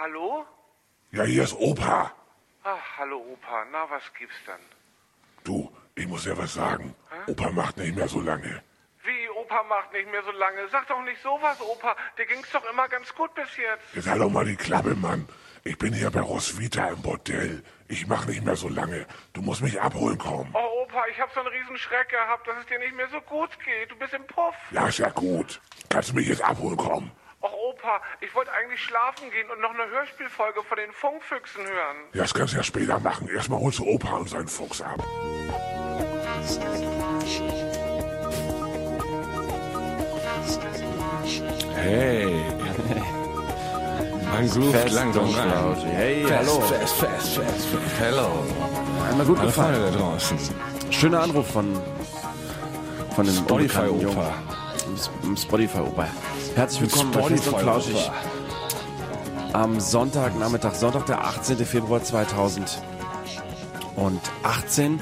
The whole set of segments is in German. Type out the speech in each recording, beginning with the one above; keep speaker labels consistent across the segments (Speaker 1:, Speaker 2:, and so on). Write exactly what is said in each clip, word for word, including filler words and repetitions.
Speaker 1: hallo?
Speaker 2: Ja, hier ist Opa.
Speaker 1: Ach, hallo Opa. Na, was gibt's denn?
Speaker 2: Du, ich muss dir was sagen. Hä? Opa macht nicht mehr so lange.
Speaker 1: Wie, Opa macht nicht mehr so lange? Sag doch nicht sowas, Opa. Dir ging's doch immer ganz gut bis jetzt.
Speaker 2: Jetzt halt doch mal die Klappe, Mann. Ich bin hier bei Roswitha im Bordell. Ich mach nicht mehr so lange. Du musst mich abholen kommen.
Speaker 1: Oh, Opa, ich hab so einen riesen Schreck gehabt, dass es dir nicht mehr so gut geht. Du bist im Puff.
Speaker 2: Ja, ist ja gut. Kannst du mich jetzt abholen kommen?
Speaker 1: Och, Opa, ich wollte eigentlich schlafen gehen und noch eine Hörspielfolge von den Funkfüchsen hören.
Speaker 2: Ja, das kannst du ja später machen. Erstmal holst du Opa und seinen Fuchs ab.
Speaker 3: Hey. Man groovt langsam rein.
Speaker 4: Hey,
Speaker 3: fest,
Speaker 4: hallo.
Speaker 3: Fest, fest, fest, fest. Hello.
Speaker 4: Einmal gut
Speaker 3: Alle
Speaker 4: gefallen.
Speaker 3: Freunde da draußen.
Speaker 4: Schöner Anruf von, von dem
Speaker 3: Spotify-Opa.
Speaker 4: Spotify-Opa. Herzlich willkommen bei Fest und Flauschig. Am Sonntagnachmittag, Sonntag der achtzehnten Februar zweitausendachtzehn.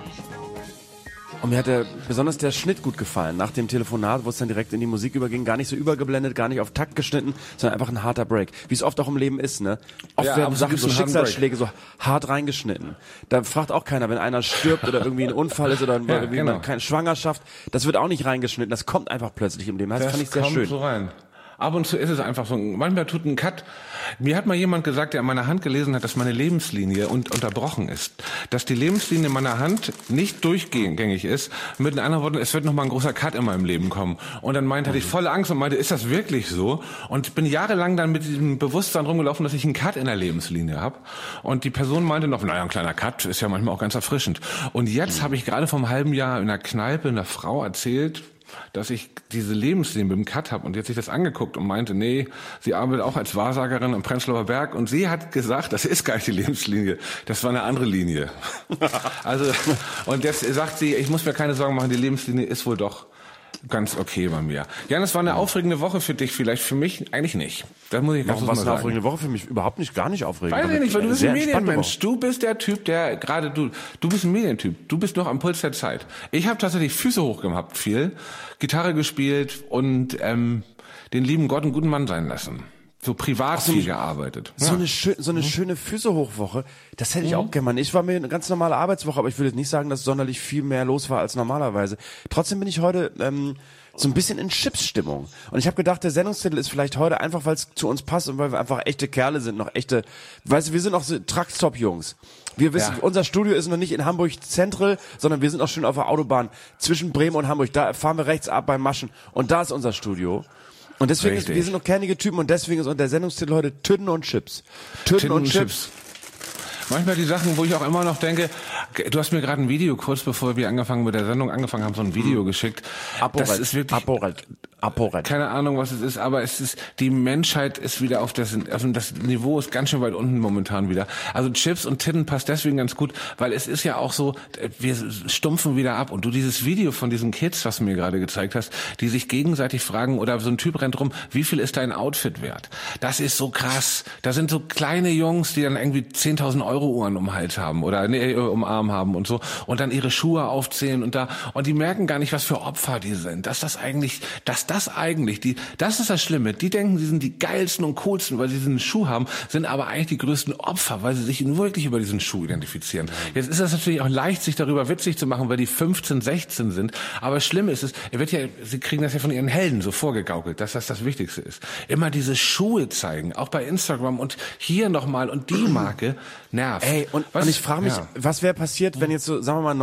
Speaker 4: Und mir hat der, besonders der Schnitt gut gefallen. Nach dem Telefonat, wo es dann direkt in die Musik überging, gar nicht so übergeblendet, gar nicht auf Takt geschnitten, sondern einfach ein harter Break. Wie es oft auch im Leben ist, ne? Oft
Speaker 3: Ja,
Speaker 4: werden
Speaker 3: absolut,
Speaker 4: Sachen, so
Speaker 3: so einen harten
Speaker 4: Schicksalsschläge so hart reingeschnitten. Da fragt auch keiner, wenn einer stirbt oder irgendwie ein Unfall ist oder
Speaker 3: Ja,
Speaker 4: irgendwie
Speaker 3: genau.
Speaker 4: keine Schwangerschaft. Das wird auch nicht reingeschnitten. Das kommt einfach plötzlich im Leben. Das, das fand ich sehr
Speaker 3: kommt
Speaker 4: schön.
Speaker 3: so rein. Ab und zu ist es einfach so, manchmal tut ein Cut. Mir hat mal jemand gesagt, der an meiner Hand gelesen hat, dass meine Lebenslinie un- unterbrochen ist. Dass die Lebenslinie meiner Hand nicht durchgängig ist. Mit anderen Worten, es wird nochmal ein großer Cut in meinem Leben kommen. Und dann meinte, hatte ich volle Angst und meinte, ist das wirklich so? Und bin jahrelang dann mit diesem Bewusstsein rumgelaufen, dass ich einen Cut in der Lebenslinie habe. Und die Person meinte noch, naja, ein kleiner Cut ist ja manchmal auch ganz erfrischend. Und jetzt habe ich gerade vor einem halben Jahr in einer Kneipe einer Frau erzählt, dass ich diese Lebenslinie mit dem Cut habe, und jetzt sich das angeguckt und meinte, nee, sie arbeitet auch als Wahrsagerin am Prenzlauer Berg, und sie hat gesagt, das ist gar nicht die Lebenslinie, das war eine andere Linie. Also, und jetzt sagt sie, ich muss mir keine Sorgen machen, die Lebenslinie ist wohl doch ganz okay bei mir. Jan, es war eine aufregende Woche für dich, vielleicht für mich eigentlich nicht. Das muss ich ganz
Speaker 4: Warum war es eine aufregende Woche für mich? Überhaupt nicht, gar nicht aufregend.
Speaker 3: Weiß ich nicht, weil du bist
Speaker 4: Sehr
Speaker 3: ein
Speaker 4: entspannte
Speaker 3: Medienmensch.
Speaker 4: Woche.
Speaker 3: Du bist der Typ, der gerade du, du bist ein Medientyp. Du bist noch am Puls der Zeit. Ich habe tatsächlich Füße hochgehabt, viel, Gitarre gespielt und ähm, den lieben Gott einen guten Mann sein lassen. So privat
Speaker 4: so,
Speaker 3: viel gearbeitet.
Speaker 4: So
Speaker 3: Ja.
Speaker 4: eine, schön, so eine schöne Füße-Hochwoche, das hätte ich auch gerne mal. Ich war mir eine ganz normale Arbeitswoche, aber ich würde jetzt nicht sagen, dass sonderlich viel mehr los war als normalerweise. Trotzdem bin ich heute ähm, so ein bisschen in Chips-Stimmung. Und ich habe gedacht, der Sendungstitel ist vielleicht heute einfach, weil es zu uns passt und weil wir einfach echte Kerle sind, noch echte, weißt du, wir sind noch so Truckstop-Jungs. Wir wissen,
Speaker 3: Ja.
Speaker 4: unser Studio ist noch nicht in Hamburg Central, sondern wir sind auch schön auf der Autobahn zwischen Bremen und Hamburg. Da fahren wir rechts ab bei Maschen und da ist unser Studio. Und deswegen, ist,
Speaker 3: Richtig.
Speaker 4: wir sind noch kernige Typen, und deswegen ist der Sendungstitel heute Tüten und Chips. Tüten,
Speaker 3: Titten
Speaker 4: und
Speaker 3: und
Speaker 4: Chips.
Speaker 3: Manchmal die Sachen, wo ich auch immer noch denke, du hast mir gerade ein Video, kurz bevor wir angefangen mit der Sendung angefangen haben, so ein Video geschickt.
Speaker 4: Aporrekt.
Speaker 3: Das ist wirklich,
Speaker 4: Aporrekt. Aporrekt.
Speaker 3: keine Ahnung, was es ist, aber es ist, die Menschheit ist wieder auf das, also das Niveau ist ganz schön weit unten momentan wieder. Also Chips und Titten passt deswegen ganz gut, weil es ist ja auch so, wir stumpfen wieder ab, und du dieses Video von diesen Kids, was du mir gerade gezeigt hast, die sich gegenseitig fragen, oder so ein Typ rennt rum, wie viel ist dein Outfit wert? Das ist so krass. Da sind so kleine Jungs, die dann irgendwie zehntausend Euro Uhren um den Hals haben oder nee, um den Arm haben und so, und dann ihre Schuhe aufzählen und da, und die merken gar nicht, was für Opfer die sind. Dass das eigentlich, dass das eigentlich, die, das ist das Schlimme. Die denken, sie sind die geilsten und coolsten, weil sie diesen Schuh haben, sind aber eigentlich die größten Opfer, weil sie sich wirklich über diesen Schuh identifizieren. Jetzt ist das natürlich auch leicht, sich darüber witzig zu machen, weil die fünfzehn, sechzehn sind. Aber das Schlimme ist es, er wird ja, sie kriegen das ja von ihren Helden so vorgegaukelt, dass das das Wichtigste ist. Immer diese Schuhe zeigen, auch bei Instagram, und hier nochmal, und die Marke nervt.
Speaker 4: Ey, und,
Speaker 3: Was?
Speaker 4: und ich frage mich,
Speaker 3: Ja.
Speaker 4: was wäre passiert, wenn jetzt so, sagen wir mal,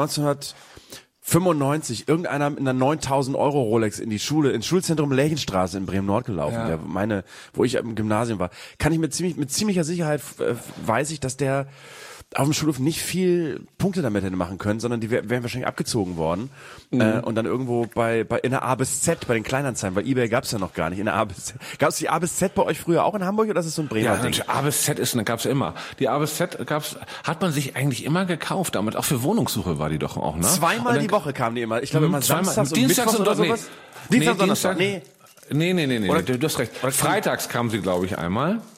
Speaker 4: neunzehnhundertfünfundneunzig irgendeiner mit einer neuntausend Euro Rolex in die Schule, ins Schulzentrum Lerchenstraße in Bremen-Nord gelaufen,
Speaker 3: Ja.
Speaker 4: der, meine, wo ich im Gymnasium war, kann ich mit ziemlich, mit ziemlicher Sicherheit, äh, weiß ich, dass der auf dem Schulhof nicht viel Punkte damit hätte machen können, sondern die wär, wären wahrscheinlich abgezogen worden,
Speaker 3: Mhm.
Speaker 4: äh, und dann irgendwo bei, bei in der A bis Z, bei den Kleinanzeigen, weil eBay gab's ja noch gar nicht, in der A bis Z. Gab's die A bis Z bei euch früher auch in Hamburg, oder ist es so ein Bremer
Speaker 3: Ja,
Speaker 4: Ding?
Speaker 3: natürlich, A bis Z ist, gab's immer. Die A bis Z gab's, hat man sich eigentlich immer gekauft, damit auch für Wohnungssuche war die doch auch, ne?
Speaker 4: Zweimal
Speaker 3: Und dann-
Speaker 4: die Woche kamen die immer. Ich glaube
Speaker 3: Mhm,
Speaker 4: immer
Speaker 3: zweimal-
Speaker 4: samstags und
Speaker 3: Dienstags
Speaker 4: mittwochs oder
Speaker 3: und- nee.
Speaker 4: sowas. Dienstag,
Speaker 3: Nee,
Speaker 4: Donnerstag.
Speaker 3: Dienstag-
Speaker 4: Nee.
Speaker 3: Nee, nee, nee, nee,
Speaker 4: Oder-
Speaker 3: du hast recht.
Speaker 4: oder-
Speaker 3: Freitags kamen sie, glaube ich, einmal.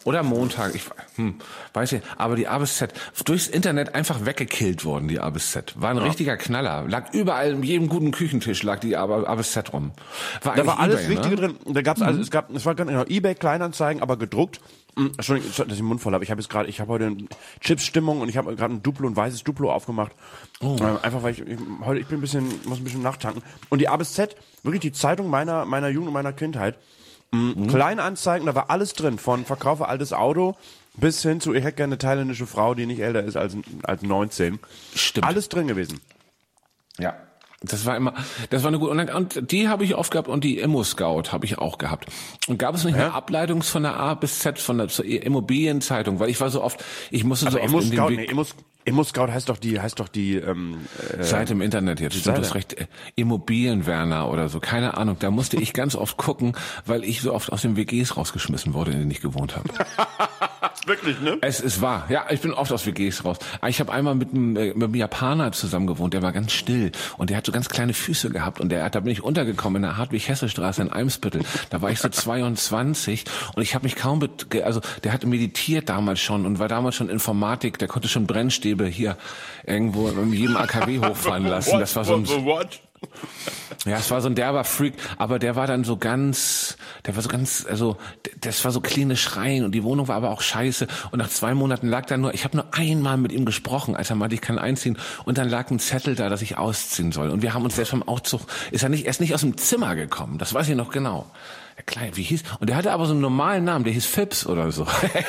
Speaker 3: Oder Montag, ich hm, weiß nicht, aber die A bis Z, durchs Internet einfach weggekillt worden, die A bis Z. War ein ja. richtiger Knaller. Lag überall, in jedem guten Küchentisch lag die A bis Z rum. War
Speaker 4: da war alles
Speaker 3: eBay,
Speaker 4: Wichtige
Speaker 3: ne?
Speaker 4: drin. Da gab's mhm. also, es gab, es war genau, eBay Kleinanzeigen, aber gedruckt. Entschuldigung, dass ich den Mund voll habe. Ich habe jetzt gerade, ich habe heute eine Chips-Stimmung und ich habe gerade ein Duplo, ein weißes Duplo aufgemacht. Oh. Ähm, einfach weil ich, ich heute, ich bin ein bisschen, muss ein bisschen nachtanken. Und die A bis Z, wirklich die Zeitung meiner, meiner Jugend und meiner Kindheit. Mhm. Kleinanzeigen, da war alles drin, von verkaufe altes Auto bis hin zu, ich hätte gerne eine thailändische Frau, die nicht älter ist als, als neunzehn.
Speaker 3: Stimmt.
Speaker 4: Alles drin gewesen.
Speaker 3: Ja. Das war immer, das war eine gute, und, dann, und die habe ich oft gehabt und die Immo-Scout habe ich auch gehabt. Und gab es nicht
Speaker 4: ja?
Speaker 3: eine Ableitung von der A bis Z, von der zur Immobilienzeitung, weil ich war so oft, ich musste
Speaker 4: aber
Speaker 3: so
Speaker 4: Immo
Speaker 3: oft in den
Speaker 4: Scout,
Speaker 3: Weg,
Speaker 4: nee, Immo, Immo Scout heißt doch die, heißt doch die, ähm, äh,
Speaker 3: Seite im Internet jetzt, stimmt, das recht, äh, Immobilienwerner oder so, keine Ahnung, da musste ich ganz oft gucken, weil ich so oft aus den W Gs rausgeschmissen wurde, in denen ich gewohnt habe.
Speaker 4: Wirklich, ne?
Speaker 3: Es ist wahr. Ja, ich bin oft aus W Gs raus. Ich habe einmal mit einem, mit einem Japaner zusammen gewohnt, der war ganz still und der hat so ganz kleine Füße gehabt und der, da bin ich untergekommen in der Hartwig-Hesse-Straße in Eimsbüttel. Da war ich so zweiundzwanzig und ich habe mich kaum, bet- also der hatte meditiert damals schon und war damals schon Informatik, der konnte schon Brennstäbe hier irgendwo in jedem A K W hochfahren lassen. Das war so ein,
Speaker 4: What?
Speaker 3: ja, es war so ein derber Freak, aber der war dann so ganz, der war so ganz, also das war so kleine Schreien und die Wohnung war aber auch scheiße und nach zwei Monaten lag da nur, ich habe nur einmal mit ihm gesprochen, als er meinte, ich kann einziehen und dann lag ein Zettel da, dass ich ausziehen soll und wir haben uns selbst vom Aufzug, ist er nicht, erst nicht aus dem Zimmer gekommen, das weiß ich noch genau. Der Kleine, wie hieß, und der hatte aber so einen normalen Namen, der hieß Phipps oder so.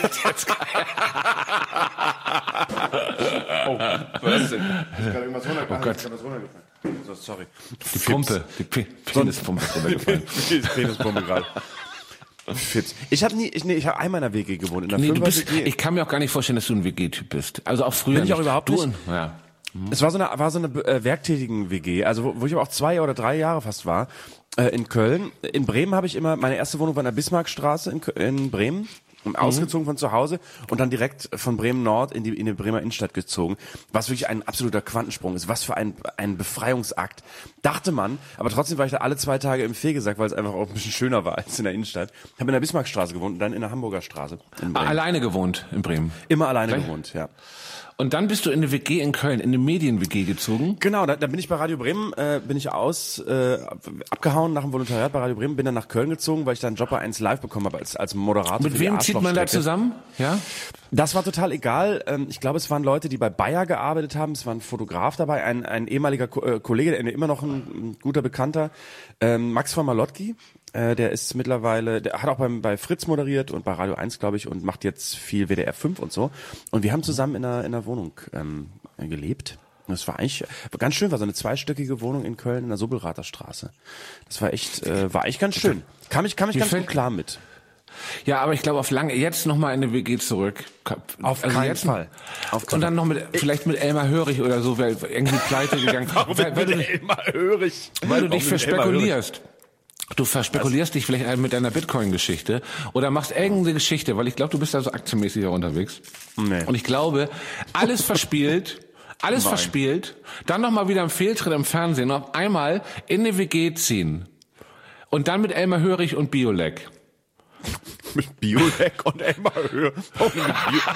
Speaker 4: Oh, was ist denn? Ist gerade irgendwas runtergefallen?
Speaker 3: Oh Gott.
Speaker 4: Ist gerade was runtergefallen. So, sorry.
Speaker 3: Die Pumpe, die P- Penispumpe ist runtergefallen.
Speaker 4: Die Penispumpe gerade. Fit. Ich habe nie, ich, nee, ich habe einmal in einer W G gewohnt. In einer
Speaker 3: Nee, du
Speaker 4: Fünfer-W G.
Speaker 3: bist, ich kann mir auch gar nicht vorstellen, dass du ein W G-Typ bist. Also auch früher
Speaker 4: Bin ich
Speaker 3: nicht.
Speaker 4: auch überhaupt
Speaker 3: du
Speaker 4: nicht.
Speaker 3: Und, ja.
Speaker 4: Es war so eine, war so eine äh, werktätigen W G, also wo, wo ich aber auch zwei oder drei Jahre fast war, äh, in Köln. In Bremen habe ich immer, meine erste Wohnung war in der Bismarckstraße in, Kö- in Bremen. Mhm. Ausgezogen von zu Hause und dann direkt von Bremen Nord in die in die Bremer Innenstadt gezogen, was wirklich ein absoluter Quantensprung ist. Was für ein ein Befreiungsakt, dachte man. Aber trotzdem war ich da alle zwei Tage im Fegesack, weil es einfach auch ein bisschen schöner war als in der Innenstadt. Habe in der Bismarckstraße gewohnt und dann in der Hamburger Straße in Bremen.
Speaker 3: Alleine gewohnt in Bremen.
Speaker 4: Immer alleine
Speaker 3: Gleich?
Speaker 4: gewohnt, ja.
Speaker 3: Und dann bist du in eine W G in Köln, in eine Medien-W G gezogen.
Speaker 4: Genau, da, da bin ich bei Radio Bremen, äh, bin ich aus, äh, abgehauen nach dem Volontariat bei Radio Bremen, bin dann nach Köln gezogen, weil ich dann Job bei eins Live bekommen habe als, als Moderator.
Speaker 3: Mit
Speaker 4: für die
Speaker 3: wem zieht man da zusammen? Ja?
Speaker 4: Das war total egal. Ähm, ich glaube, es waren Leute, die bei Bayer gearbeitet haben. Es war ein Fotograf dabei, ein, ein ehemaliger Ko äh, Kollege, der immer noch ein, ein guter Bekannter, ähm, Max von Malotki. Äh, der ist mittlerweile, der hat auch beim, bei Fritz moderiert und bei Radio eins, glaube ich, und macht jetzt viel W D R fünf und so. Und wir haben zusammen in einer, in einer Wohnung ähm, gelebt. Das war eigentlich ganz schön, war so eine zweistöckige Wohnung in Köln in der Sobelrather Straße. Das war echt, äh, war eigentlich ganz schön. Kam ich, kam ich ganz gut klar mit.
Speaker 3: Ja, aber ich glaube auf lange, jetzt nochmal in eine W G zurück.
Speaker 4: Auf
Speaker 3: also
Speaker 4: keinen
Speaker 3: jetzt,
Speaker 4: Fall. Auf keinen
Speaker 3: und dann noch mit, vielleicht mit Elmar Hörig oder so, weil irgendwie pleite gegangen.
Speaker 4: Warum
Speaker 3: weil, weil,
Speaker 4: mit
Speaker 3: du,
Speaker 4: Elmar Hörig?
Speaker 3: weil du
Speaker 4: Warum
Speaker 3: dich
Speaker 4: mit Elmar
Speaker 3: verspekulierst. Du verspekulierst dich vielleicht mit deiner Bitcoin-Geschichte oder machst irgendeine Geschichte, weil ich glaube, du bist da so aktienmäßig unterwegs.
Speaker 4: Nee.
Speaker 3: Und ich glaube, alles verspielt, alles
Speaker 4: Nein. verspielt,
Speaker 3: dann nochmal wieder ein Fehltritt im Fernsehen und auf einmal in eine W G ziehen. Und dann mit Elmar Hörig und Biolek.
Speaker 4: Mit Biolek und Elmar Hörig. Oh, Bio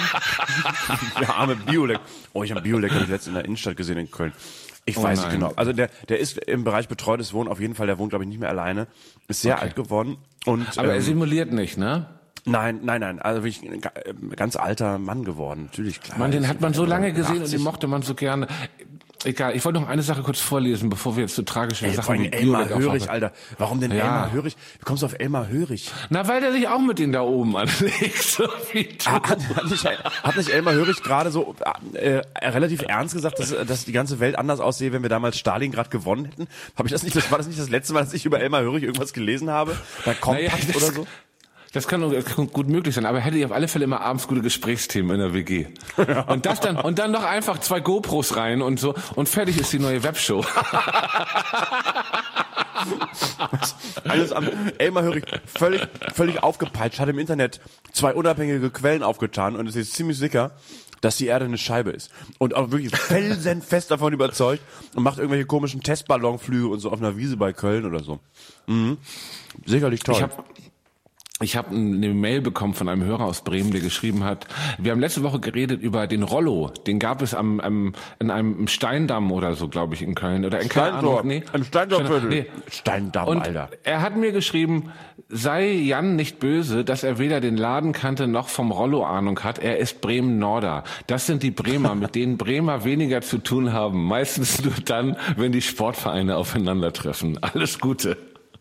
Speaker 4: der arme Biolek. Oh, ich habe Biolek hab ich letztens in der Innenstadt gesehen in Köln. Ich
Speaker 3: Oh
Speaker 4: weiß
Speaker 3: nein.
Speaker 4: nicht genau. Also der, der ist im Bereich betreutes Wohnen auf jeden Fall. Der wohnt, glaube ich, nicht mehr alleine. Ist sehr
Speaker 3: Okay.
Speaker 4: alt geworden. Und,
Speaker 3: Aber er
Speaker 4: ähm,
Speaker 3: simuliert nicht, ne?
Speaker 4: nein, nein, nein. Also wirklich ein ga- äh, ganz alter Mann geworden. Natürlich, klar.
Speaker 3: Man, den
Speaker 4: Ist
Speaker 3: hat man so lange gesehen und
Speaker 4: achtzig.
Speaker 3: den mochte man so gerne. Egal, ich wollte noch eine Sache kurz vorlesen, bevor wir jetzt zu tragischen
Speaker 4: Ey, vor
Speaker 3: Sachen
Speaker 4: allem
Speaker 3: wie
Speaker 4: Elmar
Speaker 3: Biolek
Speaker 4: Hörig,
Speaker 3: aufmachen.
Speaker 4: Alter. Warum denn
Speaker 3: Ja.
Speaker 4: Elmar Hörig? Wie kommst du auf Elmar Hörig?
Speaker 3: Na, weil der sich auch mit denen da oben anlegt, so wie du.
Speaker 4: Hat, hat, nicht, hat nicht Elmar Hörig gerade so äh, relativ ernst gesagt, dass, dass die ganze Welt anders aussehe, wenn wir damals Stalingrad gewonnen hätten? Habe ich das nicht? Das war das nicht das letzte Mal, dass ich über Elmar Hörig irgendwas gelesen habe? Bei Kompass
Speaker 3: Naja, das-
Speaker 4: oder so?
Speaker 3: Das kann nur- das kann gut möglich sein, aber hätte ich auf alle Fälle immer abends gute Gesprächsthemen in der W G. Und das dann, und dann noch einfach zwei GoPros rein und so, und fertig ist die neue Webshow.
Speaker 4: Alles am Elmar Hörig völlig, völlig aufgepeitscht, hat im Internet zwei unabhängige Quellen aufgetan und ist jetzt ziemlich sicher, dass die Erde eine Scheibe ist. Und auch wirklich felsenfest davon überzeugt und macht irgendwelche komischen Testballonflüge und so auf einer Wiese bei Köln oder so. Mhm. Sicherlich toll.
Speaker 3: Ich hab, Ich habe eine Mail bekommen von einem Hörer aus Bremen, der geschrieben hat, wir haben letzte Woche geredet über den Rollo. Den gab es am, am in einem Steindamm oder so, glaube ich, in Köln. Oder in keine Ahnung. Nee.
Speaker 4: Im Steindorfviertel.
Speaker 3: Nee.
Speaker 4: Steindamm,
Speaker 3: Und
Speaker 4: Alter.
Speaker 3: er hat mir geschrieben, sei Jan nicht böse, dass er weder den Laden kannte noch vom Rollo Ahnung hat. Er ist Bremen-Norder. Das sind die Bremer, mit denen Bremer weniger zu tun haben. Meistens nur dann, wenn die Sportvereine aufeinandertreffen. Alles Gute.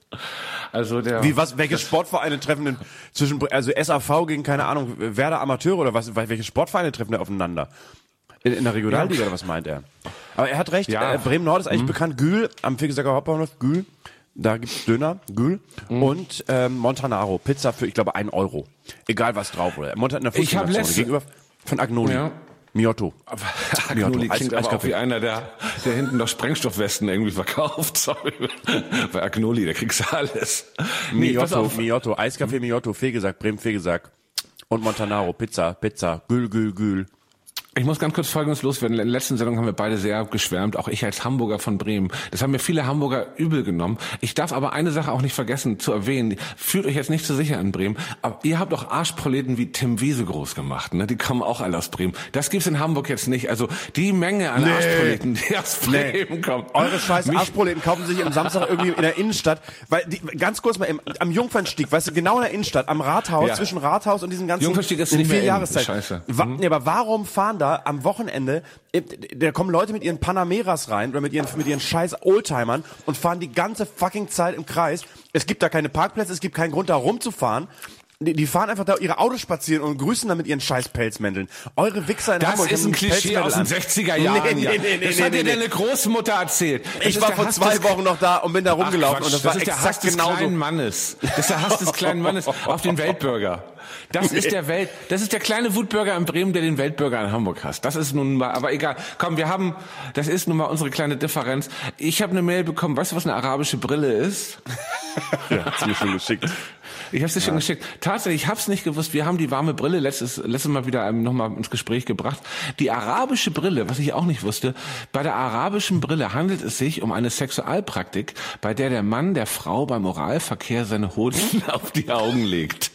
Speaker 3: Also der
Speaker 4: Wie, was, welche Sportvereine treffen denn zwischen, also S A V gegen, keine Ahnung, Werder Amateure oder was, welche Sportvereine treffen da aufeinander? In, in der Regionalliga, oder was meint er? Aber er hat recht,
Speaker 3: Ja.
Speaker 4: äh, Bremen-Nord ist eigentlich
Speaker 3: Mhm.
Speaker 4: bekannt, Gül, am Fegesacker Hauptbahnhof, Gül, da gibt's Döner, Gül,
Speaker 3: Mhm.
Speaker 4: und ähm, Montanaro, Pizza für, ich glaube, ein Euro. Egal was drauf, oder? Montan in der
Speaker 3: Ich hab
Speaker 4: Fußgängerzone,
Speaker 3: letzte-
Speaker 4: gegenüber von Agnoli.
Speaker 3: Ja.
Speaker 4: Miotto.
Speaker 3: Agnoli klingt
Speaker 4: Eis-
Speaker 3: aber auch
Speaker 4: Eiskaffee.
Speaker 3: wie einer, der, der hinten noch Sprengstoffwesten irgendwie verkauft. Sorry. Bei Agnoli, da kriegst du alles. Nee, pass
Speaker 4: Miotto,
Speaker 3: auf.
Speaker 4: Miotto, Eiskaffee Miotto, Fegesack, Bremen-Fegesack und Montanaro, Pizza, Pizza, Gül, Gül, Gül.
Speaker 3: Ich muss ganz kurz Folgendes loswerden. In der letzten Sendung haben wir beide sehr geschwärmt, auch ich als Hamburger von Bremen. Das haben mir viele Hamburger übel genommen. Ich darf aber eine Sache auch nicht vergessen zu erwähnen. Fühlt euch jetzt nicht so sicher in Bremen, aber ihr habt auch Arschproleten wie Tim Wiese groß gemacht. Ne? Die kommen auch alle aus Bremen. Das gibt's in Hamburg jetzt nicht. Also die Menge an
Speaker 4: Nee.
Speaker 3: Arschproleten, die aus Bremen kommen.
Speaker 4: Eure scheiß
Speaker 3: Mich-
Speaker 4: Arschproleten kaufen sich am Samstag irgendwie in der Innenstadt, weil die, ganz kurz mal im, am Jungfernstieg, weißt du, genau in der Innenstadt, am Rathaus,
Speaker 3: Ja.
Speaker 4: zwischen Rathaus und diesen ganzen
Speaker 3: Jungfernstieg ist
Speaker 4: in
Speaker 3: nicht mehr
Speaker 4: vier
Speaker 3: in.
Speaker 4: Jahreszeit.
Speaker 3: Scheiße.
Speaker 4: Wa
Speaker 3: Mhm.
Speaker 4: nee, aber warum fahren da am Wochenende, äh, da kommen Leute mit ihren Panameras rein oder mit ihren mit ihren scheiß Oldtimern und fahren die ganze fucking Zeit im Kreis. Es gibt da keine Parkplätze, es gibt keinen Grund da rumzufahren. Die, die fahren einfach da ihre Autos spazieren und grüßen dann mit ihren scheiß Pelzmänteln. Eure Wichser in
Speaker 3: Das
Speaker 4: Hamburg
Speaker 3: ist
Speaker 4: haben
Speaker 3: ein Klischee
Speaker 4: Pelzmäntel
Speaker 3: aus den
Speaker 4: an.
Speaker 3: sechziger Jahren.
Speaker 4: Nee, nee,
Speaker 3: ja.
Speaker 4: nee, nee,
Speaker 3: das
Speaker 4: nee,
Speaker 3: hat
Speaker 4: nee,
Speaker 3: dir
Speaker 4: nee.
Speaker 3: deine Großmutter erzählt. Das
Speaker 4: Ich
Speaker 3: ist
Speaker 4: war
Speaker 3: der
Speaker 4: vor
Speaker 3: Hass
Speaker 4: zwei
Speaker 3: des-
Speaker 4: Wochen noch da und bin da rumgelaufen
Speaker 3: Ach,
Speaker 4: und das
Speaker 3: Quatsch,
Speaker 4: war
Speaker 3: das ist der
Speaker 4: exakt
Speaker 3: Hass des
Speaker 4: genauso.
Speaker 3: kleinen Mannes. Das ist der Hass des kleinen Mannes auf den Weltbürger. Das ist der Welt, das ist der kleine Wutbürger in Bremen, der den Weltbürger in Hamburg hasst. Das ist nun mal, aber egal. Komm, wir haben, das ist nun mal unsere kleine Differenz. Ich habe eine Mail bekommen. Weißt du, was eine arabische Brille ist?
Speaker 4: Ja, hat's mir schon geschickt.
Speaker 3: Ich habe es dir schon geschickt. Tatsächlich, ich habe es nicht gewusst. Wir haben die warme Brille letztes, letztes Mal wieder ähm, nochmal ins Gespräch gebracht. Die arabische Brille, was ich auch nicht wusste, bei der arabischen Brille handelt es sich um eine Sexualpraktik, bei der der Mann der Frau beim Oralverkehr seine Hoden auf die Augen legt.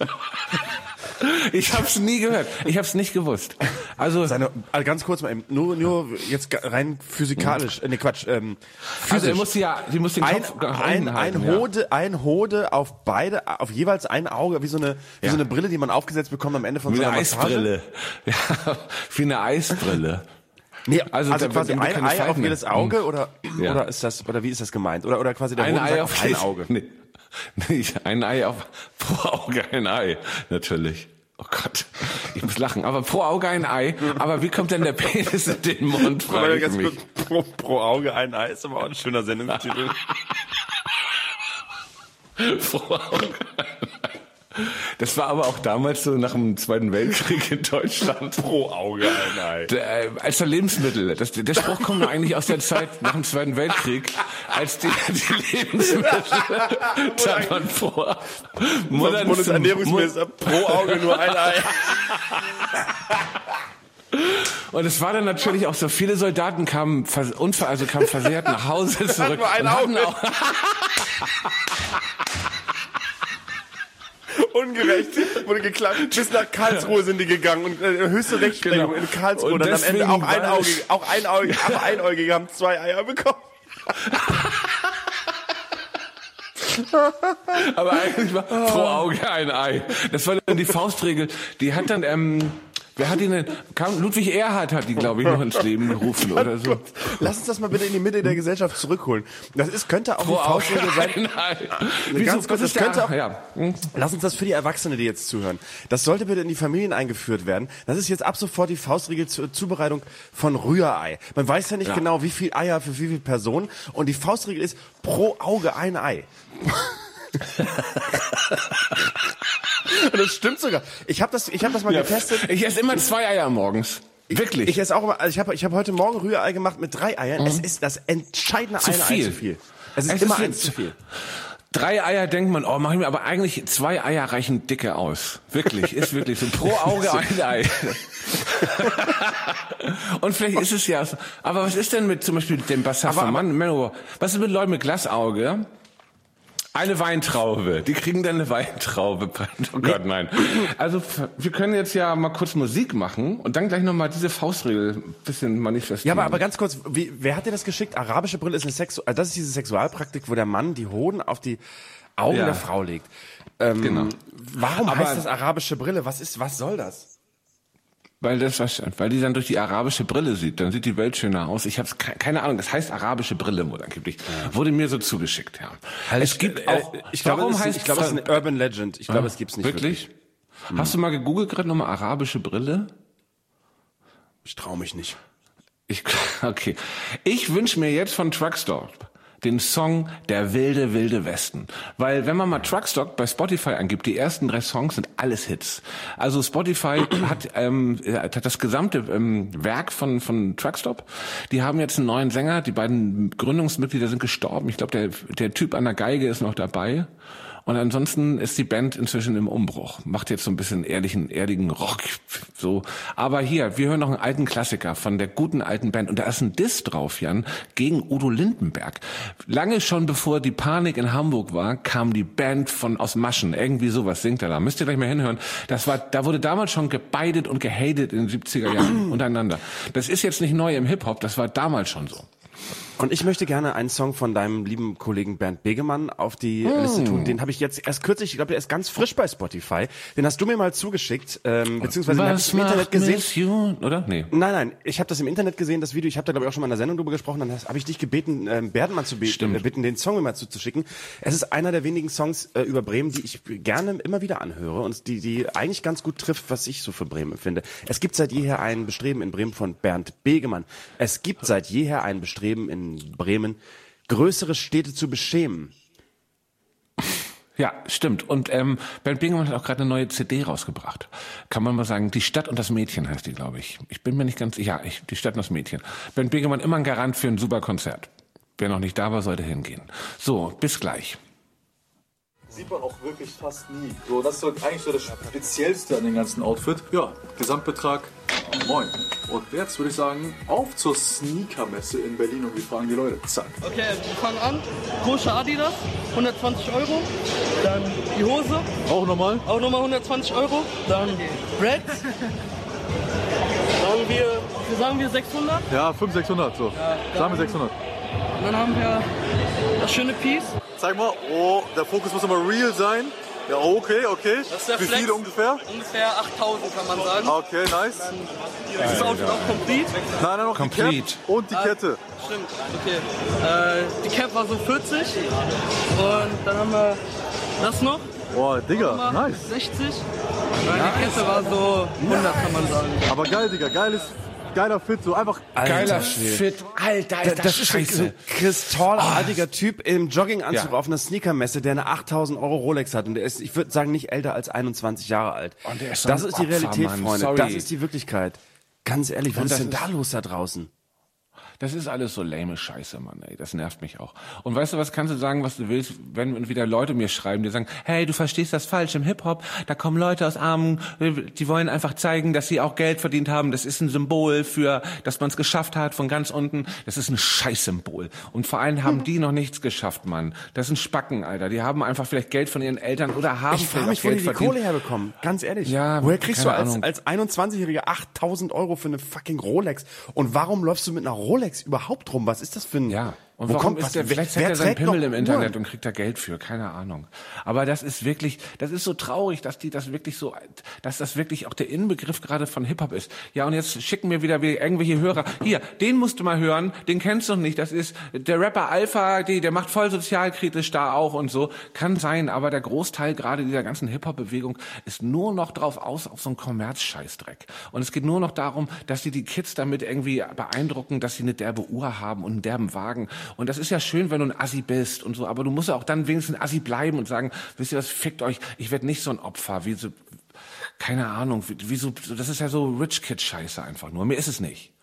Speaker 3: Ich habe es nie gehört. Ich habe es nicht gewusst. Also,
Speaker 4: Seine, also ganz kurz mal eben, nur, nur jetzt ga- rein physikalisch, äh, nee Quatsch, ähm, physisch.
Speaker 3: also er muss ja, die muss den
Speaker 4: ein,
Speaker 3: Kopf
Speaker 4: ein, ein
Speaker 3: halten, ja.
Speaker 4: Hode, ein Hode auf beide, auf jeweils ein Auge, wie so eine, wie
Speaker 3: Ja.
Speaker 4: so eine Brille, die man aufgesetzt bekommt am Ende von
Speaker 3: Wie
Speaker 4: so
Speaker 3: eine
Speaker 4: einer Massage.
Speaker 3: Eisbrille. Ja, wie eine Eisbrille.
Speaker 4: Nee,
Speaker 3: Also
Speaker 4: also,
Speaker 3: da-
Speaker 4: quasi
Speaker 3: damit
Speaker 4: ein
Speaker 3: keine
Speaker 4: Ei auf
Speaker 3: Falten
Speaker 4: jedes
Speaker 3: mehr.
Speaker 4: Auge oder,
Speaker 3: Ja.
Speaker 4: oder ist das, oder wie ist das gemeint? Oder, oder quasi der
Speaker 3: Ein
Speaker 4: Hoden
Speaker 3: Ei
Speaker 4: sagt
Speaker 3: auf
Speaker 4: ein Auge.
Speaker 3: Nee. Nee, ein Ei auf, pro Auge ein Ei, natürlich. Oh Gott, ich muss lachen. Aber pro Auge ein Ei. Aber wie kommt denn der Penis in den Mund?
Speaker 4: Aber
Speaker 3: Frage ich
Speaker 4: ganz
Speaker 3: mich.
Speaker 4: kurz, pro, pro Auge ein Ei ist aber auch ein schöner Sendungstitel.
Speaker 3: Pro Auge ein Ei. Das war aber auch damals so nach dem Zweiten Weltkrieg in Deutschland.
Speaker 4: Pro Auge ein Ei.
Speaker 3: Der, äh, als der Lebensmittel. Das, der Spruch kommt doch eigentlich aus der Zeit nach dem Zweiten Weltkrieg, als die, die Lebensmittel da man vor
Speaker 4: Unser Bundesernährungsminister, pro Auge nur ein Ei.
Speaker 3: Und es war dann natürlich auch so, viele Soldaten kamen, vers- unver also kamen versehrt nach Hause zurück.
Speaker 4: nur ein
Speaker 3: und hatten
Speaker 4: Auge.
Speaker 3: auch,
Speaker 4: Ungerecht, wurde geklagt. Bis nach Karlsruhe sind die gegangen und äh, höchste Rechtsprechung
Speaker 3: Genau.
Speaker 4: in Karlsruhe.
Speaker 3: Und
Speaker 4: Und dann am Ende
Speaker 3: deswegen
Speaker 4: auch
Speaker 3: war
Speaker 4: Einäugige, auch Einäugige, auch Einäugige haben zwei Eier bekommen.
Speaker 3: aber eigentlich war pro Auge ein Ei. Das war dann die Faustregel. Die hat dann, ähm, wer hat die denn, kam, Ludwig Erhard hat die, glaube ich, noch ins Leben gerufen oder so.
Speaker 4: Lass uns das mal bitte in die Mitte der Gesellschaft zurückholen. Das ist, könnte auch
Speaker 3: Pro
Speaker 4: die Faustregel
Speaker 3: Auge
Speaker 4: sein.
Speaker 3: ein Ei.
Speaker 4: Wieso,
Speaker 3: Wieso,
Speaker 4: das
Speaker 3: das ist
Speaker 4: könnte
Speaker 3: der,
Speaker 4: auch-
Speaker 3: ja. Hm.
Speaker 4: Lass uns das für die Erwachsenen, die jetzt zuhören. Das sollte bitte in die Familien eingeführt werden. Das ist jetzt ab sofort die Faustregel zur Zubereitung von Rührei. Man weiß ja nicht
Speaker 3: Ja.
Speaker 4: genau, wie viel Eier für wie viele Personen. Und die Faustregel ist pro Auge ein Ei. Und das stimmt sogar. Ich habe das, ich hab das mal
Speaker 3: Ja.
Speaker 4: getestet.
Speaker 3: Ich esse immer zwei Eier morgens. Wirklich.
Speaker 4: Ich esse auch immer, also ich habe ich hab heute Morgen Rührei gemacht mit drei Eiern. Es ist das entscheidende
Speaker 3: Zu
Speaker 4: eine
Speaker 3: viel.
Speaker 4: Ei zu viel. Es ist
Speaker 3: Es
Speaker 4: immer
Speaker 3: ist
Speaker 4: eins
Speaker 3: jetzt-
Speaker 4: zu viel.
Speaker 3: Drei Eier denkt man, oh, mach ich mir, aber eigentlich zwei Eier reichen dicke aus. Wirklich, ist wirklich so. Pro Auge ein Ei. Und vielleicht ist es ja so. Aber was ist denn mit zum Beispiel dem Bassar
Speaker 4: Aber-
Speaker 3: von Mann, Menno, was ist mit Leuten mit Glasauge? Eine Weintraube. Die kriegen dann eine Weintraube. Oh Gott, nein. Also wir können jetzt ja mal kurz Musik machen und dann gleich nochmal diese Faustregel ein bisschen manifestieren.
Speaker 4: Ja, aber, aber ganz kurz, wie, wer hat dir das geschickt? Arabische Brille ist eine Sexu also das ist diese Sexualpraktik, wo der Mann die Hoden auf die Augen
Speaker 3: Ja.
Speaker 4: der Frau legt. Ähm,
Speaker 3: Genau.
Speaker 4: Warum
Speaker 3: Aber-
Speaker 4: heißt das arabische Brille? Was ist, was soll das?
Speaker 3: Weil das weil die dann durch die arabische Brille sieht, dann sieht die Welt schöner aus. Ich habe keine Ahnung, das heißt arabische Brille wohl angeblich. Wurde mir so zugeschickt, ja. Es gibt auch
Speaker 4: äh, ich glaube,
Speaker 3: warum
Speaker 4: es ist,
Speaker 3: heißt
Speaker 4: ich glaube, es ist eine Urban Legend. Ich glaube, es gibt's nicht wirklich.
Speaker 3: wirklich? Hast du mal gegoogelt gerade nochmal arabische Brille?
Speaker 4: Ich traue mich nicht.
Speaker 3: Ich okay. Ich wünsche mir jetzt von Truckstop den Song Der wilde, wilde Westen. Weil wenn man mal Truckstop bei Spotify angibt, die ersten drei Songs sind alles Hits. Also Spotify hat, ähm, hat das gesamte ähm, Werk von, von Truckstop. Die haben jetzt einen neuen Sänger. Die beiden Gründungsmitglieder sind gestorben. Ich glaube, der, der Typ an der Geige ist noch dabei. Und ansonsten ist die Band inzwischen im Umbruch. Macht jetzt so ein bisschen ehrlichen, erdigen Rock, so. Aber hier, wir hören noch einen alten Klassiker von der guten alten Band. Und da ist ein Diss drauf, Jan, gegen Udo Lindenberg. Lange schon bevor die Panik in Hamburg war, kam die Band von aus Maschen. Irgendwie sowas singt er da. Müsst ihr gleich mal hinhören. Das war, da wurde damals schon gebeidet und gehatet in den siebziger Jahren untereinander. Das ist jetzt nicht neu im Hip-Hop, das war damals schon so.
Speaker 4: Und ich möchte gerne einen Song von deinem lieben Kollegen Bernd Begemann auf die mm. Liste tun. Den habe ich jetzt erst kürzlich, ich glaube, der ist ganz frisch bei Spotify. Den hast du mir mal zugeschickt, ähm, beziehungsweise den habe ich im Internet gesehen.
Speaker 3: You, oder? Nee.
Speaker 4: Nein, nein, ich habe das im Internet gesehen, das Video. Ich habe da, glaube ich, auch schon mal in der Sendung drüber gesprochen. Dann habe ich dich gebeten, ähm, Bernd mal zu be äh, bitten, den Song mir mal zuzuschicken. Es ist einer der wenigen Songs äh, über Bremen, die ich gerne immer wieder anhöre und die, die eigentlich ganz gut trifft, was ich so für Bremen empfinde. Es gibt seit jeher ein Bestreben in Bremen von Bernd Begemann. Es gibt seit jeher ein Bestreben in Bremen, größere Städte zu beschämen.
Speaker 3: Ja, stimmt. Und ähm, Bernd Begemann hat auch gerade eine neue C D rausgebracht. Kann man mal sagen, Die Stadt und das Mädchen heißt die, glaube ich. Ich bin mir nicht ganz, ja, ich, Die Stadt und das Mädchen. Bernd Begemann immer ein Garant für ein super Konzert. Wer noch nicht da war, sollte hingehen. So, bis gleich.
Speaker 5: Sieht man auch wirklich fast nie. So, das ist so eigentlich so das Speziellste an dem ganzen Outfit. Ja, Gesamtbetrag, moin. Und jetzt würde ich sagen, auf zur Sneakermesse in Berlin und wir fragen die Leute. Zack.
Speaker 6: Okay, wir fangen an. Große Adidas, hundertzwanzig Euro. Dann die Hose,
Speaker 5: Auch nochmal?
Speaker 6: auch nochmal hundertzwanzig Euro. Dann Reds. Sagen wir, sagen wir sechshundert.
Speaker 5: Ja, fünfhundert, sechshundert, so. Sagen wir sechshundert.
Speaker 6: Und dann haben wir das schöne Piece.
Speaker 5: Zeig mal, oh, der Fokus muss aber real sein. Ja, okay, okay.
Speaker 6: Das ist der
Speaker 5: Wie
Speaker 6: Flex.
Speaker 5: viel ungefähr?
Speaker 6: Ungefähr achttausend kann man sagen.
Speaker 5: Okay, nice.
Speaker 6: Dann ist das Outfit auch complete.
Speaker 5: Nein, nein, noch
Speaker 3: Complete.
Speaker 5: die Cap und die Kette.
Speaker 6: Stimmt, okay. Äh, die Cap war so vierzig. Und dann haben wir das noch.
Speaker 5: Boah, Digga,
Speaker 6: Nochmal
Speaker 5: nice.
Speaker 6: sechzig. Und die Kette war so hundert, kann man sagen.
Speaker 5: Aber geil, Digga, geiles, geiler Fit, so einfach.
Speaker 3: Geiler
Speaker 4: Schwede.
Speaker 3: Fit. Alter, ist das,
Speaker 4: Das ist
Speaker 3: scheiße.
Speaker 4: so ein kristallartiger Typ im Jogginganzug
Speaker 3: Ja.
Speaker 4: auf einer Sneakermesse, der eine achttausend Euro Rolex hat und der ist, ich würde sagen, nicht älter als einundzwanzig Jahre alt.
Speaker 3: Und der ist so
Speaker 4: das
Speaker 3: ein
Speaker 4: ist die
Speaker 3: Opfer,
Speaker 4: Realität,
Speaker 3: Mann.
Speaker 4: Freunde.
Speaker 3: Sorry.
Speaker 4: Das ist die Wirklichkeit. Ganz ehrlich, was
Speaker 3: Und
Speaker 4: ist
Speaker 3: das
Speaker 4: denn da
Speaker 3: ist-
Speaker 4: los da draußen?
Speaker 3: Das ist alles so lame Scheiße, Mann, ey. Das nervt mich auch. Und weißt du, was kannst du sagen, was du willst, wenn wieder Leute mir schreiben, die sagen, hey, du verstehst das falsch im Hip-Hop, da kommen Leute aus Armen, die wollen einfach zeigen, dass sie auch Geld verdient haben. Das ist ein Symbol für, dass man es geschafft hat von ganz unten. Das ist ein Scheißsymbol. Und vor allem haben die noch nichts geschafft, Mann. Das sind Spacken, Alter. Die haben einfach vielleicht Geld von ihren Eltern oder haben
Speaker 4: Ich frage
Speaker 3: vielleicht
Speaker 4: mich,
Speaker 3: auch
Speaker 4: wo die
Speaker 3: Geld
Speaker 4: die
Speaker 3: verdient.
Speaker 4: Kohle herbekommen. Ganz ehrlich.
Speaker 3: Ja,
Speaker 4: Woher kriegst du
Speaker 3: keine
Speaker 4: als,
Speaker 3: Ahnung.
Speaker 4: als einundzwanzigjähriger achttausend Euro für eine fucking Rolex? Und warum läufst du mit einer Rolex überhaupt rum? Was ist das für ein...
Speaker 3: Ja. Und
Speaker 4: wo
Speaker 3: warum
Speaker 4: kommt
Speaker 3: ist
Speaker 4: was?
Speaker 3: der,
Speaker 4: Wer-
Speaker 3: vielleicht
Speaker 4: wer
Speaker 3: zeigt er seinen
Speaker 4: trägt
Speaker 3: Pimmel
Speaker 4: noch
Speaker 3: im Internet
Speaker 4: Uhren?
Speaker 3: und kriegt da Geld für, keine Ahnung. Aber das ist wirklich, das ist so traurig, dass die das wirklich so, dass das wirklich auch der Inbegriff gerade von Hip-Hop ist. Ja, und jetzt schicken mir wieder irgendwelche Hörer, hier, den musst du mal hören, den kennst du noch nicht, das ist der Rapper Alpha, die, der macht voll sozialkritisch da auch und so. Kann sein, aber der Großteil gerade dieser ganzen Hip-Hop-Bewegung ist nur noch drauf aus, auf so einen Kommerz-Scheißdreck. Und es geht nur noch darum, dass die die Kids damit irgendwie beeindrucken, dass sie eine derbe Uhr haben und einen derben Wagen. Und das ist ja schön, wenn du ein Assi bist und so, aber du musst ja auch dann wenigstens ein Assi bleiben und sagen, wisst ihr was, fickt euch, ich werde nicht so ein Opfer, wie so, keine Ahnung, wie, wie so, das ist ja so Rich-Kid-Scheiße einfach nur, mir ist es nicht.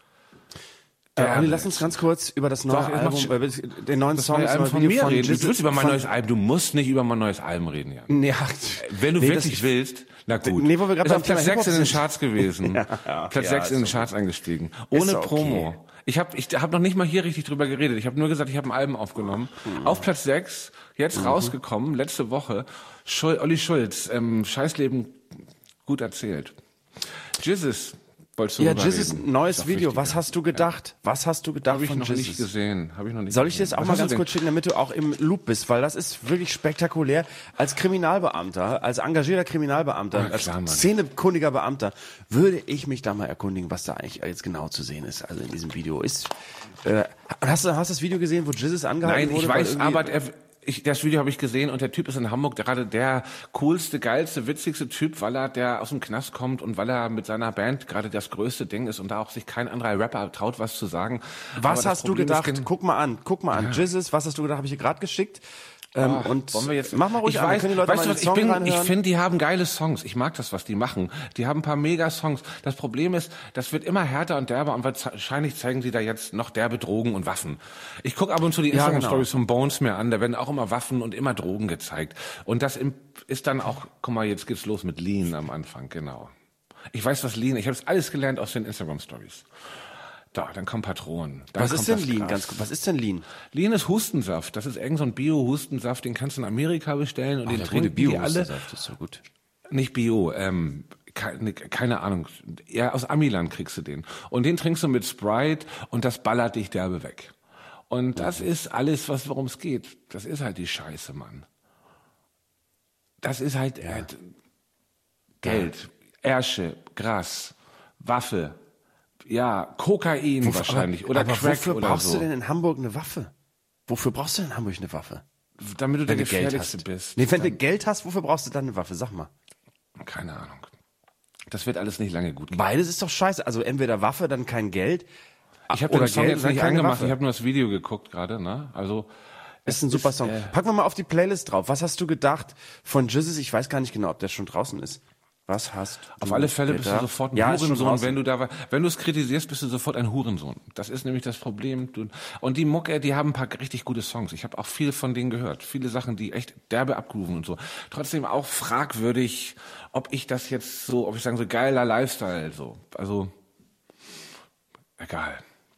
Speaker 4: Äh, Olli,
Speaker 3: Ja,
Speaker 4: lass uns ganz kurz über das neue
Speaker 3: Doch, es macht
Speaker 4: Album,
Speaker 3: sch-
Speaker 4: äh, den neuen
Speaker 3: Das
Speaker 4: Song,
Speaker 3: neue
Speaker 4: das
Speaker 3: Album
Speaker 4: neue
Speaker 3: von
Speaker 4: Video
Speaker 3: mir
Speaker 4: von
Speaker 3: reden. Du
Speaker 4: Jesus-
Speaker 3: willst über mein
Speaker 4: von-
Speaker 3: neues Album, du musst nicht über mein neues Album reden, ja.
Speaker 4: Nee,
Speaker 3: Wenn du
Speaker 4: nee,
Speaker 3: wirklich
Speaker 4: das-
Speaker 3: willst, na gut.
Speaker 4: Nee, wo wir gerade
Speaker 3: ist
Speaker 4: beim
Speaker 3: auf Platz
Speaker 4: Thema
Speaker 3: sechs in den
Speaker 4: Hip-Hop sind.
Speaker 3: Charts gewesen.
Speaker 4: Ja,
Speaker 3: Platz
Speaker 4: ja,
Speaker 3: sechs
Speaker 4: ist
Speaker 3: in den
Speaker 4: okay.
Speaker 3: Charts eingestiegen.
Speaker 4: Ist
Speaker 3: Ohne
Speaker 4: okay.
Speaker 3: Promo. Ich habe ich hab noch nicht mal hier richtig drüber geredet. Ich habe nur gesagt, ich habe ein Album aufgenommen. Mhm. Auf Platz sechs, jetzt mhm. rausgekommen, letzte Woche, Schul- Olli Schulz, ähm, Scheißleben gut erzählt. Jesus, wolltest du
Speaker 4: Ja,
Speaker 3: drüber
Speaker 4: Jesus,
Speaker 3: reden?
Speaker 4: neues Video. Was hast du gedacht? Ja. Was hast du gedacht
Speaker 3: Hab ich
Speaker 4: von
Speaker 3: noch
Speaker 4: Jesus?
Speaker 3: nicht gesehen. Habe ich noch nicht
Speaker 4: Soll ich dir
Speaker 3: gesehen.
Speaker 4: das auch
Speaker 3: Was
Speaker 4: mal
Speaker 3: hast
Speaker 4: ganz
Speaker 3: du
Speaker 4: kurz schicken, damit du auch im Loop bist? Weil das ist wirklich spektakulär. Als Kriminalbeamter, als engagierter Kriminalbeamter,
Speaker 3: Ja,
Speaker 4: als
Speaker 3: klar, Mann.
Speaker 4: szenekundiger Beamter, würde ich mich da mal erkundigen, was da eigentlich jetzt genau zu sehen ist. Also in diesem Video ist... Äh, hast du hast du das Video gesehen, wo Jesus angehalten
Speaker 3: Nein,
Speaker 4: wurde?
Speaker 3: ich
Speaker 4: weil
Speaker 3: weiß,
Speaker 4: irgendwie-
Speaker 3: aber der, ich, das Video habe ich gesehen und der Typ ist in Hamburg gerade der coolste, geilste, witzigste Typ, weil er der aus dem Knast kommt und weil er mit seiner Band gerade das größte Ding ist und da auch sich kein anderer Rapper traut, was zu sagen.
Speaker 4: Was
Speaker 3: Aber das
Speaker 4: hast du
Speaker 3: Problem
Speaker 4: gedacht?
Speaker 3: ist gen-
Speaker 4: Guck mal an, guck mal an. Jesus, was hast du gedacht? Habe ich dir gerade geschickt. Ähm,
Speaker 3: Ach,
Speaker 4: und
Speaker 3: wollen wir jetzt,
Speaker 4: mach mal ruhig
Speaker 3: ich
Speaker 4: an, dann
Speaker 3: weiß,
Speaker 4: können die Leute
Speaker 3: weißt
Speaker 4: mal
Speaker 3: du
Speaker 4: in
Speaker 3: was,
Speaker 4: den Song
Speaker 3: ich bin,
Speaker 4: reinhören.
Speaker 3: ich finde, die haben geile Songs. Ich mag das, was die machen. Die haben ein paar mega Songs. Das Problem ist, das wird immer härter und derber und wahrscheinlich zeigen sie da jetzt noch derbe Drogen und Waffen. Ich gucke ab und zu die
Speaker 4: Ja,
Speaker 3: Instagram-Stories
Speaker 4: genau.
Speaker 3: von Bones mir an, da werden auch immer Waffen und immer Drogen gezeigt. Und das im- ist dann auch, guck mal, jetzt geht's los mit Lean am Anfang, genau. Ich weiß, was Lean, ich habe es alles gelernt aus den Instagram-Stories. Da, dann kommen Patronen. Dann
Speaker 4: Was
Speaker 3: kommt
Speaker 4: ist denn
Speaker 3: das
Speaker 4: Lean?
Speaker 3: Gras.
Speaker 4: Ganz kurz. Was ist denn Lean?
Speaker 3: Lean ist Hustensaft. Das ist irgend so ein Bio-Hustensaft, den kannst du in Amerika bestellen und den trinken die alle.
Speaker 4: Das ist so gut.
Speaker 3: Nicht Bio, ähm, keine, keine Ahnung. Ja, aus Amiland kriegst du den. Und den trinkst du mit Sprite und das ballert dich derbe weg. Und das ist alles, was worum es geht. Das ist halt die Scheiße, Mann. Das ist halt,
Speaker 4: Ja.
Speaker 3: halt Geld, Ärsche, Gras, Waffe, ja, Kokain
Speaker 4: Wofür-
Speaker 3: wahrscheinlich
Speaker 4: aber,
Speaker 3: oder
Speaker 4: aber
Speaker 3: Crack
Speaker 4: wofür
Speaker 3: oder
Speaker 4: brauchst
Speaker 3: so.
Speaker 4: du denn in Hamburg eine Waffe? Wofür brauchst du denn in Hamburg eine Waffe?
Speaker 3: Damit du der
Speaker 4: Wenn du Geld
Speaker 3: Gefährlichste
Speaker 4: hast.
Speaker 3: bist.
Speaker 4: Nee, wenn du
Speaker 3: Dann-
Speaker 4: Geld hast, wofür brauchst du dann eine Waffe? Sag mal.
Speaker 3: Keine Ahnung. Das wird alles nicht lange gut gehen.
Speaker 4: Beides ist doch scheiße. Also entweder Waffe, dann kein Geld.
Speaker 3: Ich habe
Speaker 4: oder
Speaker 3: den Song
Speaker 4: Geld
Speaker 3: jetzt
Speaker 4: und
Speaker 3: nicht
Speaker 4: dann keine
Speaker 3: angemacht,
Speaker 4: Waffe.
Speaker 3: ich habe nur das Video geguckt gerade, ne? Also
Speaker 4: Ist ein super Song.
Speaker 3: äh,
Speaker 4: Packen wir mal auf die Playlist drauf. Was hast du gedacht von Jesus? Ich weiß gar nicht genau, ob der schon draußen ist. Was hast du
Speaker 3: auf alle Fälle bist du
Speaker 4: gedacht?
Speaker 3: sofort ein
Speaker 4: ja, ist schon
Speaker 3: Hurensohn,
Speaker 4: draußen.
Speaker 3: wenn du da, wenn du es kritisierst, bist du sofort ein Hurensohn. Das ist nämlich das Problem. Du, und die Mucke, die haben ein paar richtig gute Songs. Ich habe auch viel von denen gehört. Viele Sachen, die echt derbe abgrooven und so. Trotzdem auch fragwürdig, ob ich das jetzt so, ob ich sagen so geiler Lifestyle so. Also egal.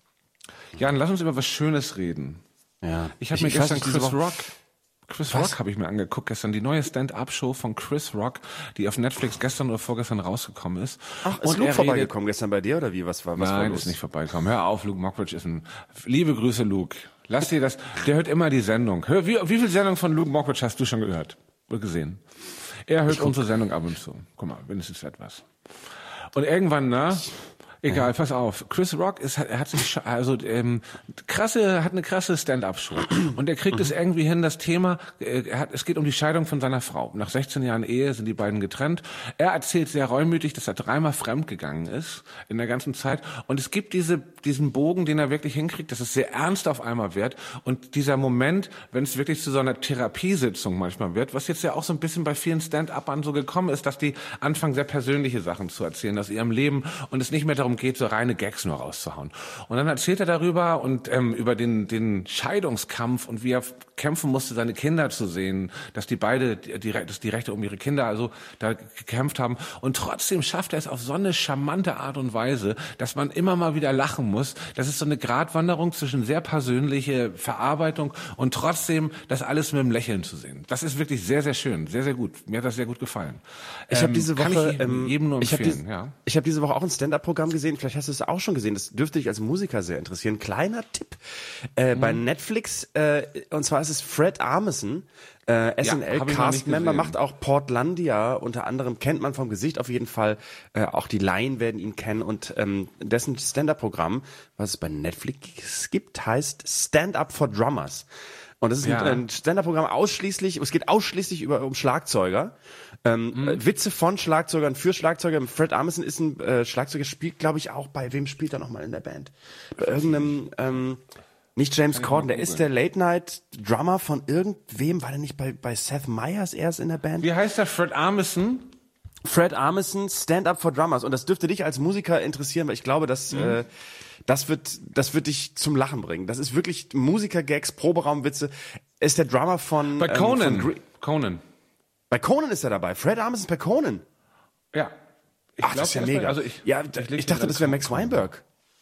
Speaker 3: Jan, lass uns über was Schönes reden.
Speaker 4: Ja.
Speaker 3: Ich habe
Speaker 4: Ich-
Speaker 3: mir
Speaker 4: ich weiß
Speaker 3: gestern
Speaker 4: nicht, diese
Speaker 3: Chris
Speaker 4: Woche-
Speaker 3: Rock, Chris
Speaker 4: Was?
Speaker 3: Rock habe ich mir angeguckt gestern, die neue Stand-up-Show von Chris Rock, die auf Netflix gestern oder vorgestern rausgekommen ist.
Speaker 4: Ach, ist
Speaker 3: Und
Speaker 4: Luke
Speaker 3: er
Speaker 4: vorbeigekommen gestern bei dir oder wie? Was war, was war
Speaker 3: Nein,
Speaker 4: los?
Speaker 3: ist nicht vorbeigekommen. Hör auf, Luke Mockridge ist ein, liebe Grüße, Luke. Lass dir das, der hört immer die Sendung. Hör, wie, wie viel Sendung von Luke Mockridge hast du schon gehört? Oder gesehen? Er hört unsere Sendung ab und zu. Guck mal, wenigstens etwas. Und irgendwann, na, egal, pass auf. Chris Rock ist, er hat sich, scha- also ähm, krasse, hat eine krasse Stand-up-Show und er kriegt es irgendwie hin, das Thema. äh, Er hat, es geht um die Scheidung von seiner Frau. Nach sechzehn Jahren Ehe sind die beiden getrennt. Er erzählt sehr reumütig, dass er dreimal fremdgegangen ist in der ganzen Zeit. Und es gibt diese, diesen Bogen, den er wirklich hinkriegt, dass es sehr ernst auf einmal wird. Und dieser Moment, wenn es wirklich zu so einer Therapiesitzung manchmal wird, was jetzt ja auch so ein bisschen bei vielen Stand-Upern so gekommen ist, dass die anfangen, sehr persönliche Sachen zu erzählen aus ihrem Leben und es nicht mehr darum geht, so reine Gags nur rauszuhauen. Und dann erzählt er darüber und ähm, über den, den Scheidungskampf und wie er kämpfen musste, seine Kinder zu sehen, dass die beide die, die, dass die Rechte um ihre Kinder also da gekämpft haben. Und trotzdem schafft er es auf so eine charmante Art und Weise, dass man immer mal wieder lachen muss. Das ist so eine Gratwanderung zwischen sehr persönliche Verarbeitung und trotzdem das alles mit einem Lächeln zu sehen. Das ist wirklich sehr, sehr schön, sehr, sehr gut. Mir hat das sehr gut gefallen.
Speaker 4: Ich
Speaker 3: Ähm,
Speaker 4: habe diese
Speaker 3: kann
Speaker 4: Woche,
Speaker 3: ich
Speaker 4: ähm,
Speaker 3: jedem nur
Speaker 4: ich habe
Speaker 3: empfehlen.
Speaker 4: diese,
Speaker 3: ja.
Speaker 4: ich habe diese Woche auch ein Stand-up-Programm gesehen. Vielleicht hast du es auch schon gesehen. Das dürfte dich als Musiker sehr interessieren. Kleiner Tipp äh,
Speaker 3: Mhm.
Speaker 4: bei Netflix. Äh, und zwar ist es Fred Armisen, äh, S N
Speaker 3: hab ich noch nicht
Speaker 4: L-Cast-Member,
Speaker 3: gesehen.
Speaker 4: macht auch Portlandia. Unter anderem kennt man vom Gesicht auf jeden Fall. Äh, auch die Laien werden ihn kennen. Und ähm, dessen Stand-up-Programm, was es bei Netflix gibt, heißt Stand-up for Drummers. Und das ist
Speaker 3: Ja.
Speaker 4: ein, ein Stand-up-Programm ausschließlich, es geht ausschließlich über um Schlagzeuger. Ähm,
Speaker 3: Mhm.
Speaker 4: äh, Witze von Schlagzeugern für Schlagzeuger. Fred Armisen ist ein äh, Schlagzeuger, spielt, glaube ich, auch bei wem spielt er nochmal in der Band? Bei irgendeinem, ähm, nicht James Corden, der ist der Late-Night-Drummer von irgendwem, war der nicht bei, bei Seth Meyers erst in der Band?
Speaker 3: Wie heißt der? Fred Armisen?
Speaker 4: Fred Armisen, Stand-up for Drummers. Und das dürfte dich als Musiker interessieren, weil ich glaube, dass
Speaker 3: Mhm.
Speaker 4: äh, das wird, das wird dich zum Lachen bringen. Das ist wirklich Musiker-Gags, Proberaumwitze. Ist der Drummer von
Speaker 3: Bei
Speaker 4: ähm,
Speaker 3: Conan.
Speaker 4: von Gre-
Speaker 3: Conan.
Speaker 4: bei Conan ist er dabei. Fred Armisen ist bei Conan.
Speaker 3: Ja. Ich
Speaker 4: Ach, das ist ja
Speaker 3: glaub,
Speaker 4: mega.
Speaker 3: Also ich,
Speaker 4: ja,
Speaker 3: ich,
Speaker 4: ich,
Speaker 3: leg
Speaker 4: dachte,
Speaker 3: mir
Speaker 4: das wäre
Speaker 3: dann
Speaker 4: Max
Speaker 3: Conan.
Speaker 4: Weinberg.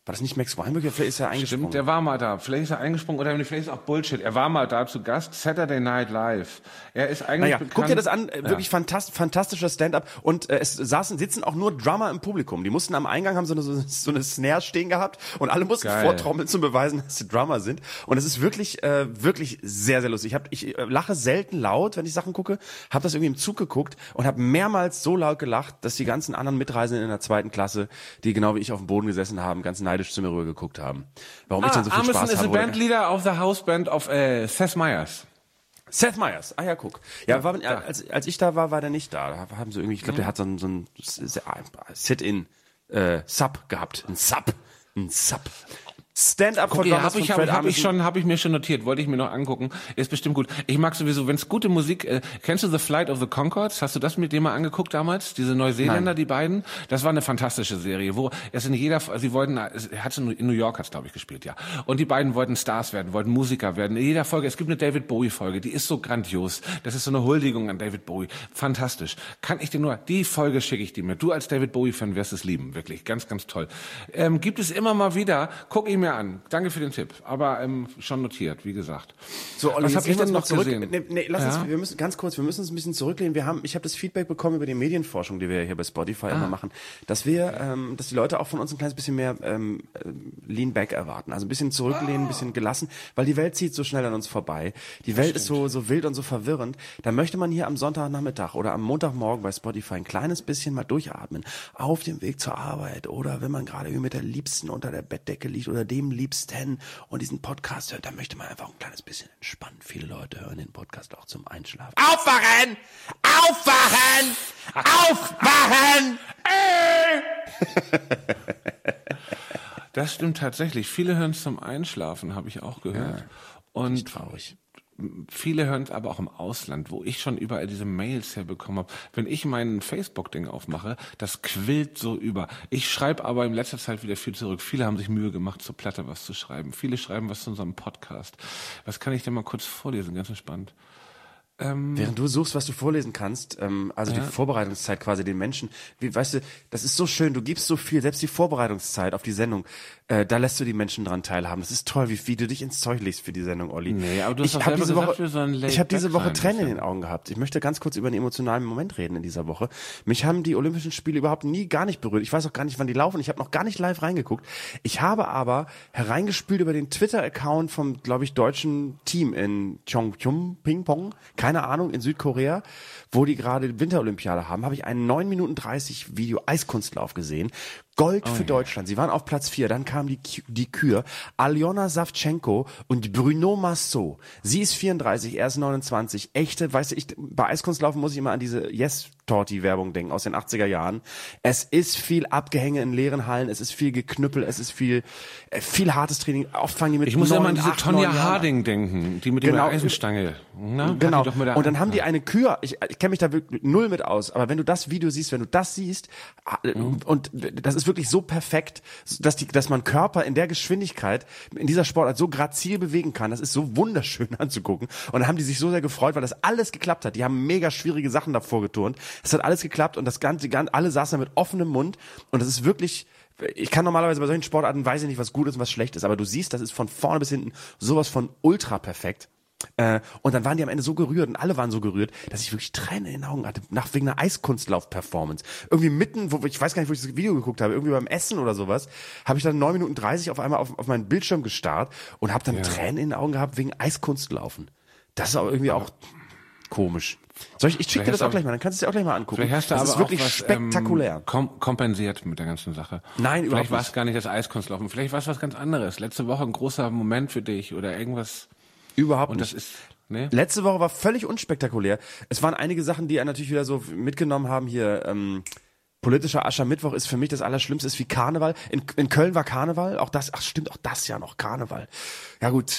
Speaker 4: War das nicht Max Weinberg? Vielleicht ist er eingesprungen.
Speaker 3: Stimmt, der war mal da. Vielleicht ist er eingesprungen oder vielleicht ist auch Bullshit. Er war mal da zu Gast. Saturday Night Live. Er ist eigentlich
Speaker 4: naja,
Speaker 3: bekannt.
Speaker 4: guck dir das an. Ja. Wirklich fantast, fantastischer Stand-up. Und äh, es saßen, sitzen auch nur Drummer im Publikum. Die mussten am Eingang, haben so eine, so, so eine Snare stehen gehabt und alle mussten
Speaker 3: Geil.
Speaker 4: vortrommeln, zum beweisen, dass sie Drummer sind. Und es ist wirklich, äh, wirklich sehr, sehr lustig. Ich, hab, ich äh, lache selten laut, wenn ich Sachen gucke. Habe das irgendwie im Zug geguckt und habe mehrmals so laut gelacht, dass die ganzen anderen Mitreisenden in der zweiten Klasse, die genau wie ich auf dem Boden gesessen haben, ganz neidisch zu mir rüber geguckt haben. Warum
Speaker 3: ah,
Speaker 4: ich dann so viel
Speaker 3: Armisen
Speaker 4: Spaß
Speaker 3: is
Speaker 4: habe.
Speaker 3: a Bandleader of the House Band of äh, Seth Meyers.
Speaker 4: Seth Meyers, ah ja, guck. Ja, war, als, als ich da war, war der nicht da. Da haben sie irgendwie, ich glaube, der hat so ein, so ein Sit-in äh, Sub gehabt. Ein Sub. Ein Sub. Stand-up von
Speaker 3: Okay, habe ich, hab, hab ich schon, habe ich mir schon notiert, wollte ich mir noch angucken. Ist bestimmt gut. Ich mag sowieso, wenn es gute Musik. Äh, kennst du The Flight of the Conchords? Hast du das mit dem mal angeguckt damals? Diese Neuseeländer, Nein. die beiden. Das war eine fantastische Serie, wo es in jeder, sie wollten, er hat in New York hat's glaube ich gespielt, ja. Und die beiden wollten Stars werden, wollten Musiker werden. In jeder Folge, es gibt eine David Bowie Folge, die ist so grandios. Das ist so eine Huldigung an David Bowie. Fantastisch. Kann ich dir nur, die Folge schicke ich dir mir. Du als David Bowie Fan wirst es lieben, wirklich, ganz, ganz toll. Ähm, gibt es immer mal wieder. Guck ich mir an. Danke für den Tipp, aber ähm, schon notiert, wie gesagt.
Speaker 4: So, Olli,
Speaker 3: was habe ich denn noch
Speaker 4: zurück?
Speaker 3: gesehen?
Speaker 4: Nee, nee, lass
Speaker 3: ja?
Speaker 4: uns, wir müssen ganz kurz, wir müssen uns ein bisschen zurücklehnen. Wir haben, ich habe das Feedback bekommen über die Medienforschung, die wir hier bei Spotify ah. immer machen, dass wir, ähm, dass die Leute auch von uns ein kleines bisschen mehr ähm, Lean Back erwarten, also ein bisschen zurücklehnen, ein bisschen gelassen, weil die Welt zieht so schnell an uns vorbei. Die das Welt stimmt. ist so so wild und so verwirrend. Da möchte man hier am Sonntagnachmittag oder am Montagmorgen bei Spotify ein kleines bisschen mal durchatmen, auf dem Weg zur Arbeit oder wenn man gerade mit der Liebsten unter der Bettdecke liegt oder dem Liebsten und diesen Podcast hört, da möchte man einfach ein kleines bisschen entspannen. Viele Leute hören den Podcast auch zum Einschlafen. Aufwachen! Aufwachen! Aufwachen!
Speaker 3: Das stimmt tatsächlich. Viele hören es zum Einschlafen, habe ich auch gehört.
Speaker 4: Ja,
Speaker 3: und
Speaker 4: traurig.
Speaker 3: Viele hören es aber auch im Ausland, wo ich schon überall diese Mails herbekommen habe. Wenn ich mein Facebook-Ding aufmache, das quillt so über. Ich schreibe aber in letzter Zeit wieder viel zurück. Viele haben sich Mühe gemacht, zur Platte was zu schreiben. Viele schreiben was zu unserem Podcast. Was kann ich denn mal kurz vorlesen? Ganz entspannt. Ähm,
Speaker 4: Während du suchst, was du vorlesen kannst, ähm, also ja. die Vorbereitungszeit quasi den Menschen, wie, weißt du, das ist so schön, du gibst so viel, selbst die Vorbereitungszeit auf die Sendung, äh, da lässt du die Menschen dran teilhaben. Das ist toll, wie, wie du dich ins Zeug legst für die Sendung, Olli.
Speaker 3: Nee, aber du hast
Speaker 4: ich
Speaker 3: doch
Speaker 4: habe
Speaker 3: selber
Speaker 4: diese
Speaker 3: gesagt,
Speaker 4: Woche,
Speaker 3: wir sollen
Speaker 4: ich habe diese Woche
Speaker 3: sein,
Speaker 4: Tränen in den Augen gehabt. Ich möchte ganz kurz über einen emotionalen Moment reden in dieser Woche. Mich haben die Olympischen Spiele überhaupt nie gar nicht berührt. Ich weiß auch gar nicht, wann die laufen. Ich habe noch gar nicht live reingeguckt. Ich habe aber hereingespült über den Twitter-Account vom, glaube ich, deutschen Team in Chongqing Ping Pong, keine Ahnung, in Südkorea. Korea, wo die gerade Winterolympiade haben, habe ich einen neun Minuten dreißig Video Eiskunstlauf gesehen. Gold
Speaker 3: oh,
Speaker 4: für
Speaker 3: ja.
Speaker 4: Deutschland. Sie waren auf Platz vier. Dann kamen die, die Kür. Aljona Savchenko und Bruno Massot. Sie ist vierunddreißig, er ist neunundzwanzig. Echte, weißt du, ich, bei Eiskunstlaufen muss ich immer an diese Yes-Torti-Werbung denken aus den achtziger Jahren. Es ist viel Abgehänge in leeren Hallen, es ist viel Geknüppel, es ist viel, äh, viel hartes Training. Oft fangen die mit
Speaker 3: Ich muss
Speaker 4: neun,
Speaker 3: immer an diese
Speaker 4: acht,
Speaker 3: Tonja
Speaker 4: neun
Speaker 3: Harding denken, die mit
Speaker 4: genau.
Speaker 3: der Eisenstange. Na,
Speaker 4: genau.
Speaker 3: doch mit der
Speaker 4: und dann haben die eine Kür, ich, ich kenne mich da wirklich null mit aus, aber wenn du das Video siehst, wenn du das siehst, mhm. und das ist wirklich so perfekt, dass die, dass man Körper in der Geschwindigkeit in dieser Sportart so grazil bewegen kann, das ist so wunderschön anzugucken. Und dann haben die sich so sehr gefreut, weil das alles geklappt hat. Die haben mega schwierige Sachen davor geturnt. Es hat alles geklappt und das ganze, alle saßen da mit offenem Mund und das ist wirklich, ich kann normalerweise bei solchen Sportarten weiß ich nicht, was gut ist und was schlecht ist, aber du siehst, das ist von vorne bis hinten sowas von ultra perfekt. Äh, und dann waren die am Ende so gerührt und alle waren so gerührt, dass ich wirklich Tränen in den Augen hatte, nach wegen einer Eiskunstlauf-Performance. Irgendwie mitten, wo ich weiß gar nicht, wo ich das Video geguckt habe, irgendwie beim Essen oder sowas, habe ich dann neun Minuten dreißig auf einmal auf, auf meinen Bildschirm gestarrt und habe dann ja. Tränen in den Augen gehabt wegen Eiskunstlaufen. Das ist aber irgendwie auch komisch. Soll ich, ich schicke dir das auch gleich mal, dann kannst du es dir auch gleich mal angucken.
Speaker 3: Vielleicht hast du
Speaker 4: das
Speaker 3: aber
Speaker 4: ist wirklich
Speaker 3: auch was,
Speaker 4: spektakulär.
Speaker 3: Ähm, kom- kompensiert mit der ganzen Sache.
Speaker 4: Nein, überhaupt
Speaker 3: Vielleicht war es gar nicht das Eiskunstlaufen, vielleicht war es was ganz anderes. Letzte Woche ein großer Moment für dich oder irgendwas.
Speaker 4: Überhaupt
Speaker 3: und
Speaker 4: nicht.
Speaker 3: Das ist, nee?
Speaker 4: Letzte Woche war völlig unspektakulär. Es waren einige Sachen, die er natürlich wieder so mitgenommen haben hier. Ähm, politischer Aschermittwoch ist für mich das Allerschlimmste, ist wie Karneval. In, in Köln war Karneval, auch das, ach stimmt, auch das ja noch, Karneval. Ja gut,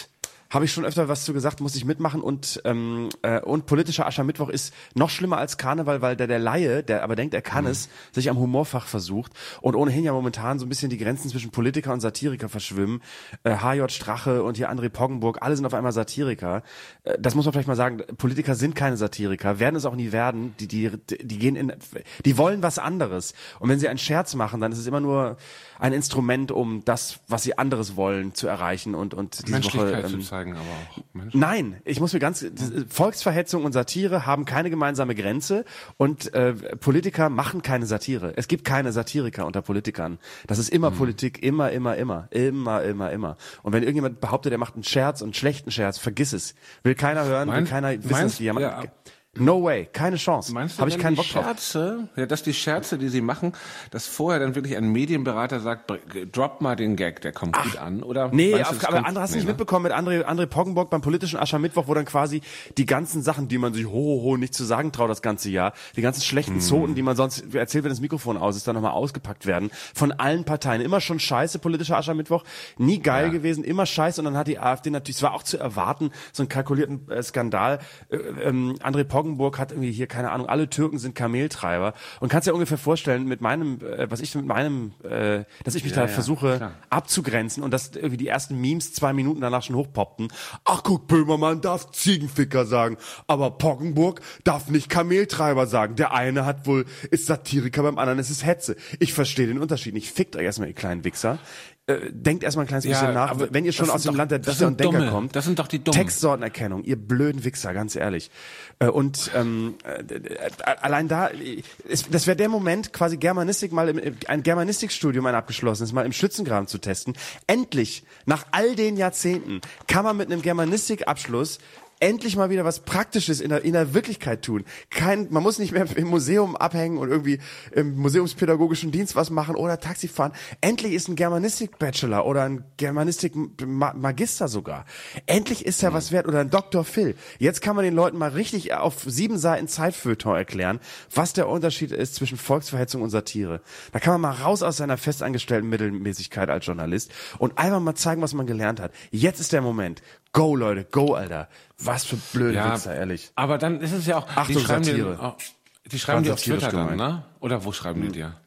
Speaker 4: Habe ich schon öfter was zu gesagt, muss ich mitmachen und ähm, äh, und politischer Aschermittwoch ist noch schlimmer als Karneval, weil der der Laie, der aber denkt, er kann mhm. es, sich am Humorfach versucht und ohnehin ja momentan so ein bisschen die Grenzen zwischen Politiker und Satiriker verschwimmen. Äh, H J Strache und hier André Poggenburg, alle sind auf einmal Satiriker. Äh, das muss man vielleicht mal sagen, Politiker sind keine Satiriker, werden es auch nie werden. Die die die gehen in die wollen was anderes und wenn sie einen Scherz machen, dann ist es immer nur ein Instrument, um das, was sie anderes wollen, zu erreichen und und diese
Speaker 3: Menschlichkeit
Speaker 4: Woche, ähm,
Speaker 3: zu zeigen, aber auch Mensch.
Speaker 4: Nein, ich muss mir ganz Volksverhetzung und Satire haben keine gemeinsame Grenze und äh, Politiker machen keine Satire. Es gibt keine Satiriker unter Politikern. Das ist immer mhm. Politik, immer, immer, immer, immer, immer, immer. Und wenn irgendjemand behauptet, er macht einen Scherz und einen schlechten Scherz, vergiss es. Will keiner hören,
Speaker 3: Mein,
Speaker 4: will keiner wissen,
Speaker 3: meinst,
Speaker 4: wie jemand.
Speaker 3: ja,
Speaker 4: No way, keine Chance.
Speaker 3: Meinst du,
Speaker 4: habe ich keinen
Speaker 3: die
Speaker 4: Bock drauf.
Speaker 3: Scherze, ja, dass die Scherze, die sie machen, dass vorher dann wirklich ein Medienberater sagt, drop mal den Gag, der kommt Ach, gut an, oder?
Speaker 4: Nee,
Speaker 3: meinst
Speaker 4: auf,
Speaker 3: du,
Speaker 4: aber
Speaker 3: kommt,
Speaker 4: andere hast du
Speaker 3: nee,
Speaker 4: nicht
Speaker 3: ne?
Speaker 4: mitbekommen mit André, André Poggenburg beim politischen Aschermittwoch, wo dann quasi die ganzen Sachen, die man sich ho, ho, ho nicht zu sagen traut das ganze Jahr, die ganzen schlechten hm. Zoten, die man sonst erzählt, wenn das Mikrofon aus ist, dann nochmal ausgepackt werden. Von allen Parteien. Immer schon scheiße, politischer Aschermittwoch. Nie geil ja. gewesen, immer scheiße. Und dann hat die AfD natürlich, es war auch zu erwarten, so einen kalkulierten äh, Skandal. Äh, ähm, André Poggenburg hat irgendwie hier, keine Ahnung, alle Türken sind Kameltreiber. Und kannst dir ungefähr vorstellen, mit meinem, äh, was ich mit meinem, äh, dass ich mich ja, da ja, versuche klar. abzugrenzen und dass irgendwie die ersten Memes zwei Minuten danach schon hochpoppten. Ach guck, Böhmermann darf Ziegenficker sagen, aber Poggenburg darf nicht Kameltreiber sagen. Der eine hat wohl, ist Satiriker, beim anderen ist es Hetze. Ich verstehe den Unterschied nicht. Fickt euch erstmal, ihr kleinen Wichser. Äh, denkt erstmal ein kleines
Speaker 3: ja,
Speaker 4: bisschen nach, wenn ihr schon aus dem
Speaker 3: doch,
Speaker 4: Land der Dichter und Denker
Speaker 3: dumme.
Speaker 4: kommt.
Speaker 3: Das sind doch die Dummen.
Speaker 4: Textsortenerkennung, ihr blöden Wichser, ganz ehrlich. Äh, und ähm, äh, allein da, ist, das wäre der Moment, quasi Germanistik mal im, ein Germanistikstudium, ein abgeschlossenes, mal im Schützengraben zu testen. Endlich, nach all den Jahrzehnten, kann man mit einem Germanistikabschluss endlich mal wieder was Praktisches in der, in der Wirklichkeit tun. Kein, man muss nicht mehr im Museum abhängen und irgendwie im museumspädagogischen Dienst was machen oder Taxi fahren. Endlich ist ein Germanistik-Bachelor oder ein Germanistik-Magister sogar. Endlich ist er was wert oder ein Doktor Phil. Jetzt kann man den Leuten mal richtig auf sieben Seiten Zeitfeuilleton erklären, was der Unterschied ist zwischen Volksverhetzung und Satire. Da kann man mal raus aus seiner festangestellten Mittelmäßigkeit als Journalist und einfach mal zeigen, was man gelernt hat. Jetzt ist der Moment. Go, Leute, go, Alter. Was für blöde
Speaker 3: ja,
Speaker 4: Wichser, ehrlich.
Speaker 3: Aber dann ist es ja auch,
Speaker 4: Achtung,
Speaker 3: die schreiben
Speaker 4: Satire.
Speaker 3: dir, oh, die schreiben dir auf Twitter dann, ne? Oder wo schreiben die dir?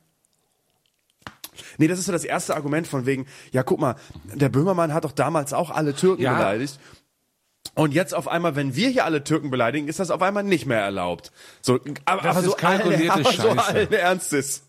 Speaker 4: Nee, das ist so das erste Argument von wegen, ja guck mal, der Böhmermann hat doch damals auch alle Türken
Speaker 3: ja.
Speaker 4: beleidigt. Und jetzt auf einmal, wenn wir hier alle Türken beleidigen, ist das auf einmal nicht mehr erlaubt. So, aber,
Speaker 3: das
Speaker 4: aber
Speaker 3: ist
Speaker 4: so
Speaker 3: kalkulierte
Speaker 4: allen, aber so
Speaker 3: Scheiße.
Speaker 4: allen Ernstes.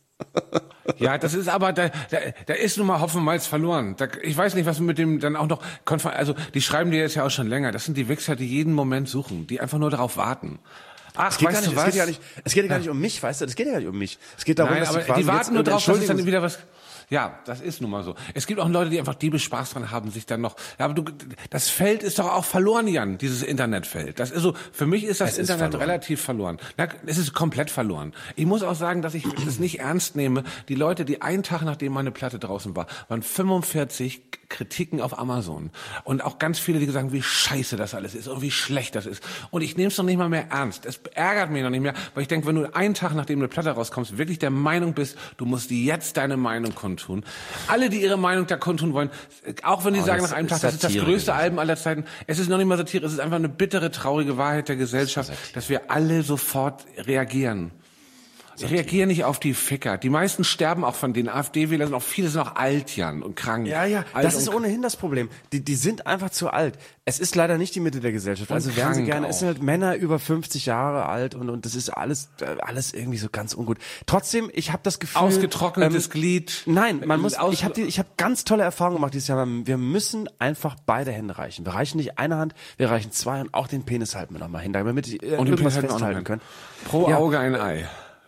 Speaker 3: Ja, das ist aber, da, da, da ist nun mal Hopfen Malz verloren. Da, ich weiß nicht, was mit dem dann auch noch, also die schreiben dir jetzt ja auch schon länger. Das sind die Wichser, die jeden Moment suchen, die einfach nur darauf warten. Ach,
Speaker 4: es geht,
Speaker 3: weißt
Speaker 4: gar nicht,
Speaker 3: du was?
Speaker 4: es geht ja nicht, es geht ja gar nicht um mich, weißt du, es geht ja gar nicht um mich. Es geht darum,
Speaker 3: Nein,
Speaker 4: dass
Speaker 3: aber
Speaker 4: die, quasi
Speaker 3: die warten nur drauf, dass es dann wieder was. Ja, das ist nun mal so. Es gibt auch Leute, die einfach diebisch Spaß dran haben, sich dann noch. Ja, aber du, das Feld ist doch auch verloren, Jan, dieses Internetfeld. Das ist so. Für mich ist das
Speaker 4: es
Speaker 3: Internet
Speaker 4: ist
Speaker 3: relativ verloren. Na, es ist komplett verloren. Ich muss auch sagen, dass ich es nicht ernst nehme. Die Leute, die einen Tag nachdem meine Platte draußen war, waren fünfundvierzig Kritiken auf Amazon und auch ganz viele, die sagen, wie scheiße das alles ist und wie schlecht das ist. Und ich nehme es noch nicht mal mehr ernst. Es ärgert mich noch nicht mehr, weil ich denke, wenn du einen Tag nachdem eine Platte rauskommst, wirklich der Meinung bist, du musst jetzt deine Meinung kundtun. Alle, die ihre Meinung da kundtun wollen, auch wenn die oh, sagen nach einem Tag, das ist das größte Album aller Zeiten, es ist noch nicht mal Satire, es ist einfach eine bittere, traurige Wahrheit der Gesellschaft, dass wir alle sofort reagieren. Ich reagiere nicht auf die Ficker. Die meisten sterben auch von den AfD-Wählern, sind auch viele sind auch alt, Jan, und krank.
Speaker 4: Ja, ja,
Speaker 3: alt
Speaker 4: das ist ohnehin das Problem. Die, die sind einfach zu alt. Es ist leider nicht die Mitte der Gesellschaft. Also wären sie gerne, auch. Es sind halt Männer über fünfzig Jahre alt und, und das ist alles, alles irgendwie so ganz ungut. Trotzdem, ich habe das Gefühl.
Speaker 3: Ausgetrocknetes
Speaker 4: ähm,
Speaker 3: Glied.
Speaker 4: Nein, man muss, ich habe ich hab ganz tolle Erfahrungen gemacht dieses Jahr. Wir müssen einfach beide Hände reichen. Wir reichen nicht eine Hand, wir reichen zwei und auch den Penis halten wir noch mal hin, damit wir
Speaker 3: und
Speaker 4: irgendwas festhalten können.
Speaker 3: Pro
Speaker 4: ja.
Speaker 3: Auge ein Ei.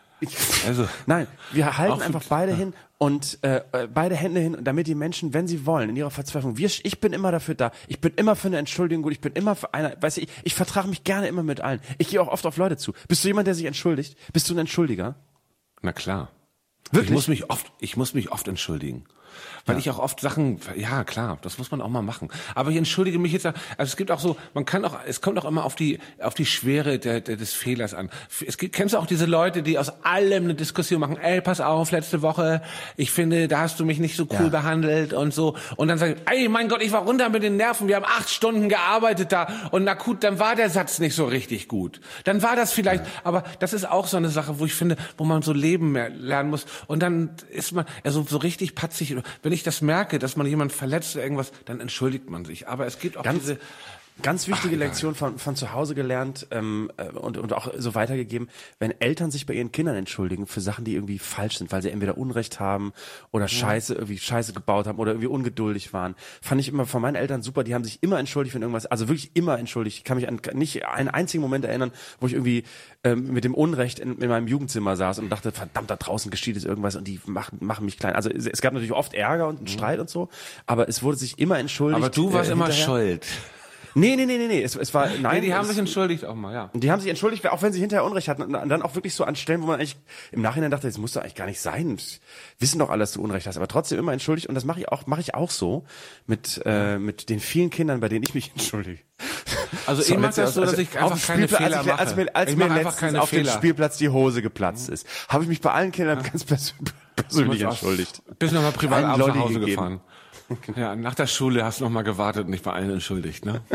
Speaker 4: Also, nein, wir halten einfach beide hin und äh, beide Hände hin, damit die Menschen, wenn sie wollen, in ihrer Verzweiflung, wir, ich bin immer dafür da, ich bin immer für eine Entschuldigung gut, ich bin immer für eine, weißt du, ich, ich vertrage mich gerne immer mit allen. Ich gehe auch oft auf Leute zu. Bist du jemand, der sich entschuldigt? Bist du ein Entschuldiger?
Speaker 3: Na klar.
Speaker 4: Wirklich?
Speaker 3: Ich muss mich oft, ich muss mich oft entschuldigen. Weil
Speaker 4: Ja.
Speaker 3: ich auch oft Sachen, ja klar, das muss man auch mal machen. Aber ich entschuldige mich jetzt, also es gibt auch so, man kann auch, es kommt auch immer auf die, auf die Schwere der, der, des Fehlers an. Es gibt, kennst du auch diese Leute, die aus allem eine Diskussion machen, ey, pass auf, letzte Woche, ich finde, da hast du mich nicht so cool
Speaker 4: Ja.
Speaker 3: behandelt und so. Und dann sagen, ey, mein Gott, ich war runter mit den Nerven, wir haben acht Stunden gearbeitet da und na gut, dann war der Satz nicht so richtig gut. Dann war das vielleicht, ja. aber das ist auch so eine Sache, wo ich finde, wo man so leben mehr lernen muss. Und dann ist man, also so richtig patzig, wenn ich das merke, dass man jemand verletzt oder irgendwas, dann entschuldigt man sich. Aber es gibt auch
Speaker 4: Ganz
Speaker 3: diese...
Speaker 4: Ganz wichtige
Speaker 3: Ach,
Speaker 4: Lektion von, von zu Hause gelernt ähm, äh, und, und auch so weitergegeben, wenn Eltern sich bei ihren Kindern entschuldigen für Sachen, die irgendwie falsch sind, weil sie entweder Unrecht haben oder Scheiße, irgendwie Scheiße gebaut haben oder irgendwie ungeduldig waren, fand ich immer von meinen Eltern super, die haben sich immer entschuldigt, wenn irgendwas, also wirklich immer entschuldigt. Ich kann mich an nicht einen einzigen Moment erinnern, wo ich irgendwie ähm, mit dem Unrecht in, in meinem Jugendzimmer saß und dachte, verdammt, da draußen geschieht jetzt irgendwas und die machen, machen mich klein. Also es, es gab natürlich oft Ärger und einen Streit und so, aber es wurde sich immer entschuldigt.
Speaker 3: Aber du warst
Speaker 4: äh,
Speaker 3: immer
Speaker 4: hinterher.
Speaker 3: schuld.
Speaker 4: Nee, nee, nee, nee, nee. Es, es war, nein.
Speaker 3: Nee, die haben
Speaker 4: es,
Speaker 3: sich entschuldigt auch mal, ja.
Speaker 4: Die haben sich entschuldigt, auch wenn sie hinterher Unrecht hatten. Und dann auch wirklich so an Stellen, wo man eigentlich im Nachhinein dachte, das muss doch eigentlich gar nicht sein. Wissen doch alle, dass du Unrecht hast. Aber trotzdem immer entschuldigt. Und das mache ich auch, mache ich auch so mit, äh, mit den vielen Kindern, bei denen ich mich entschuldige.
Speaker 3: Also
Speaker 4: So,
Speaker 3: ich mag das so, dass
Speaker 4: also
Speaker 3: ich
Speaker 4: auf
Speaker 3: einfach
Speaker 4: dem
Speaker 3: keine
Speaker 4: Spielplatz,
Speaker 3: Fehler
Speaker 4: als mir, als mir, als
Speaker 3: mache. Ich
Speaker 4: mir
Speaker 3: mache einfach
Speaker 4: letztens
Speaker 3: keine
Speaker 4: auf
Speaker 3: Fehler.
Speaker 4: dem Spielplatz die Hose geplatzt ist, habe ich mich bei allen Kindern ganz pers persönlich
Speaker 3: Du musst
Speaker 4: entschuldigt.
Speaker 3: auch- Bist nochmal privat
Speaker 4: Allen
Speaker 3: abends nach
Speaker 4: Lolli
Speaker 3: Hause
Speaker 4: gegeben.
Speaker 3: gefahren. Ja, nach der Schule hast du noch mal gewartet und dich bei allen entschuldigt, ne?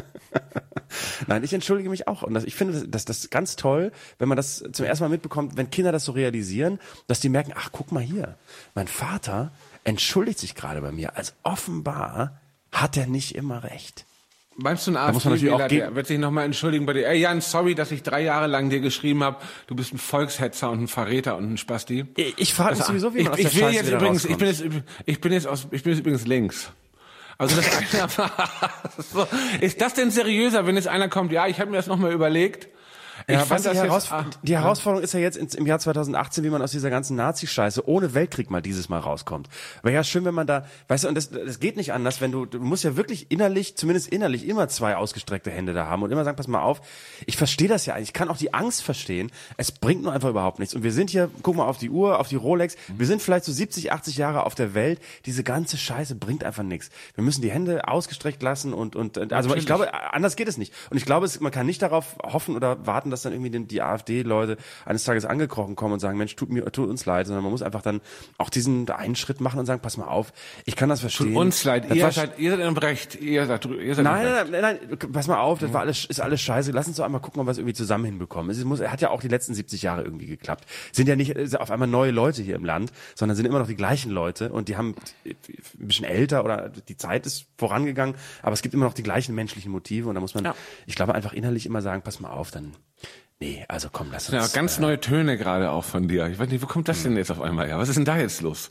Speaker 4: Nein, ich entschuldige mich auch. Und das, ich finde das, das, das ganz toll, wenn man das zum ersten Mal mitbekommt, wenn Kinder das so realisieren, dass die merken, ach, guck mal hier, mein Vater entschuldigt sich gerade bei mir. Also offenbar hat er nicht immer recht.
Speaker 3: Meinst du, ein
Speaker 4: Da muss man natürlich auch
Speaker 3: AfD-Wähler,
Speaker 4: gegen-
Speaker 3: der wird sich nochmal entschuldigen bei dir? Ey Jan, sorry, dass ich drei Jahre lang dir geschrieben habe, du bist ein Volkshetzer und ein Verräter und ein Spasti.
Speaker 4: Ich, ich frage mich
Speaker 3: Also,
Speaker 4: sowieso, wie man aus
Speaker 3: ich,
Speaker 4: der
Speaker 3: ich will
Speaker 4: Scheiße
Speaker 3: jetzt
Speaker 4: wieder
Speaker 3: übrigens, ich
Speaker 4: rauskommt.
Speaker 3: bin jetzt, ich bin jetzt aus, ich bin jetzt übrigens links. Also das eine, so, ist das denn seriöser, wenn jetzt einer kommt, ja, ich habe mir das nochmal überlegt. Ich
Speaker 4: Ja,
Speaker 3: fand
Speaker 4: was die,
Speaker 3: das
Speaker 4: Heraus
Speaker 3: jetzt, ah,
Speaker 4: die Herausforderung ist ja jetzt ins, im Jahr zweitausendachtzehn, wie man aus dieser ganzen Nazi-Scheiße ohne Weltkrieg mal dieses Mal rauskommt. Wäre ja schön, wenn man da, weißt du, und das, das geht nicht anders, wenn du, du musst ja wirklich innerlich, zumindest innerlich, immer zwei ausgestreckte Hände da haben und immer sagen, pass mal auf, ich verstehe das ja eigentlich, ich kann auch die Angst verstehen, es bringt nur einfach überhaupt nichts. Und wir sind hier, guck mal auf die Uhr, auf die Rolex, wir sind vielleicht so siebzig, achtzig Jahre auf der Welt, diese ganze Scheiße bringt einfach nichts. Wir müssen die Hände ausgestreckt lassen und, und, also
Speaker 3: Natürlich.
Speaker 4: ich glaube, anders geht es nicht. Und ich glaube, es, man kann nicht darauf hoffen oder warten, dass dann irgendwie die, die AfD-Leute eines Tages angekrochen kommen und sagen, Mensch, tut mir, tut uns leid, sondern man muss einfach dann auch diesen einen Schritt machen und sagen, pass mal auf, ich kann das verstehen.
Speaker 3: tut uns leid,
Speaker 4: Das
Speaker 3: ihr
Speaker 4: war-
Speaker 3: seid, ihr seid im Recht, ihr seid, ihr seid
Speaker 4: Nein,
Speaker 3: im Recht.
Speaker 4: nein, nein, nein, pass mal auf, das war alles, ist alles scheiße. Lass uns doch einmal gucken, ob wir es irgendwie zusammen hinbekommen. Es muss, hat ja auch die letzten siebzig Jahre irgendwie geklappt. Sind ja nicht äh, auf einmal neue Leute hier im Land, sondern sind immer noch die gleichen Leute und die haben ein bisschen älter oder die Zeit ist vorangegangen, aber es gibt immer noch die gleichen menschlichen Motive und da muss man,
Speaker 3: Ja.
Speaker 4: ich glaube, einfach innerlich immer sagen, pass mal auf, dann, nee, also komm, lass uns.
Speaker 3: Ja, ganz
Speaker 4: äh,
Speaker 3: neue Töne gerade auch von dir. Ich weiß nicht, wo kommt das denn jetzt auf einmal her? Was ist denn da jetzt los?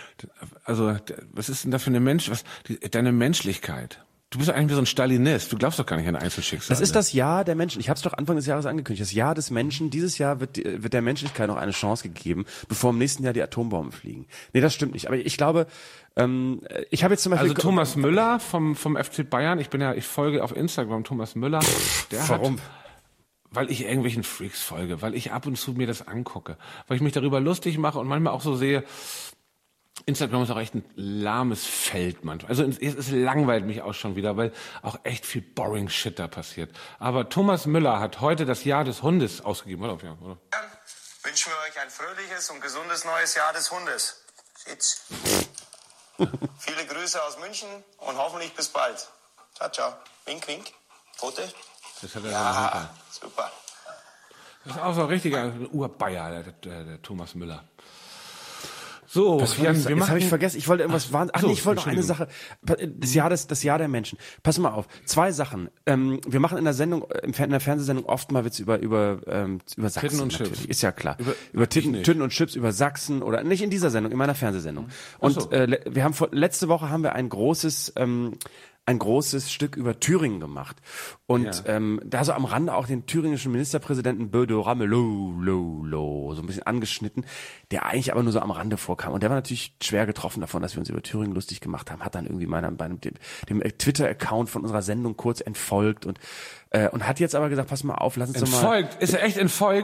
Speaker 3: Also, was ist denn da für eine Mensch, was, die, deine Menschlichkeit? Du bist doch eigentlich wie so ein Stalinist. Du glaubst doch gar nicht an Einzelschicksale.
Speaker 4: Das ist das Jahr der Menschen. Ich habe es doch Anfang des Jahres angekündigt. Das Jahr des Menschen. Dieses Jahr wird, die- wird der Menschlichkeit noch eine Chance gegeben, bevor im nächsten Jahr die Atombomben fliegen. Nee, das stimmt nicht. Aber ich glaube, ähm, ich habe jetzt zum Beispiel...
Speaker 3: Also Thomas Müller vom, vom F C Bayern, ich bin ja, ich folge auf Instagram Thomas Müller. Der
Speaker 4: Warum?
Speaker 3: Hat, weil ich irgendwelchen Freaks folge, weil ich ab und zu mir das angucke, weil ich mich darüber lustig mache und manchmal auch so sehe, Instagram ist auch echt ein lahmes Feld manchmal. Also es, es langweilt mich auch schon wieder, weil auch echt viel boring Shit da passiert. Aber Thomas Müller hat heute das Jahr des Hundes ausgegeben. Oder? Ja, oder?
Speaker 7: Wünschen wir euch ein fröhliches und gesundes neues Jahr des Hundes. Sitz. Viele Grüße aus München und hoffentlich bis bald. Ciao, ciao. Wink, wink. Foto?
Speaker 3: Das hat er
Speaker 7: Ja, super.
Speaker 3: Das ist auch so ein richtiger Urbayer, der, der, der Thomas Müller. So,
Speaker 4: Was
Speaker 3: Jan,
Speaker 4: jetzt
Speaker 3: wir
Speaker 4: jetzt habe
Speaker 3: machen...
Speaker 4: ich vergessen, ich wollte irgendwas wahnsinnig. Ach
Speaker 3: so,
Speaker 4: nee, ich wollte noch eine
Speaker 3: Entschuldigung.
Speaker 4: Sache. Das Jahr des, das Jahr der Menschen. Pass mal auf. Zwei Sachen. Ähm, wir machen in der Sendung, äh, in der Fernsehsendung oft mal Witze über, über, ähm, über Sachsen.
Speaker 3: Titten und
Speaker 4: natürlich.
Speaker 3: Chips.
Speaker 4: Ist ja klar.
Speaker 3: Über-
Speaker 4: Über, Titten,
Speaker 3: ich nicht.
Speaker 4: Titten und Chips, über Sachsen oder nicht in dieser Sendung, in meiner Fernsehsendung. Und
Speaker 3: so.
Speaker 4: äh, le- wir haben vor, letzte Woche haben wir ein großes, ähm, ein großes Stück über Thüringen gemacht. Und
Speaker 3: Ja.
Speaker 4: ähm, da so am Rande auch den thüringischen Ministerpräsidenten Bodo Ramelow lo, lo, so ein bisschen angeschnitten, der eigentlich aber nur so am Rande vorkam. Und der war natürlich schwer getroffen davon, dass wir uns über Thüringen lustig gemacht haben, hat dann irgendwie meiner, bei einem, dem, dem Twitter-Account von unserer Sendung kurz entfolgt und, äh, und hat jetzt aber gesagt, pass mal auf, lass uns doch mal...
Speaker 3: Entfolgt? Ist er echt entfolgt?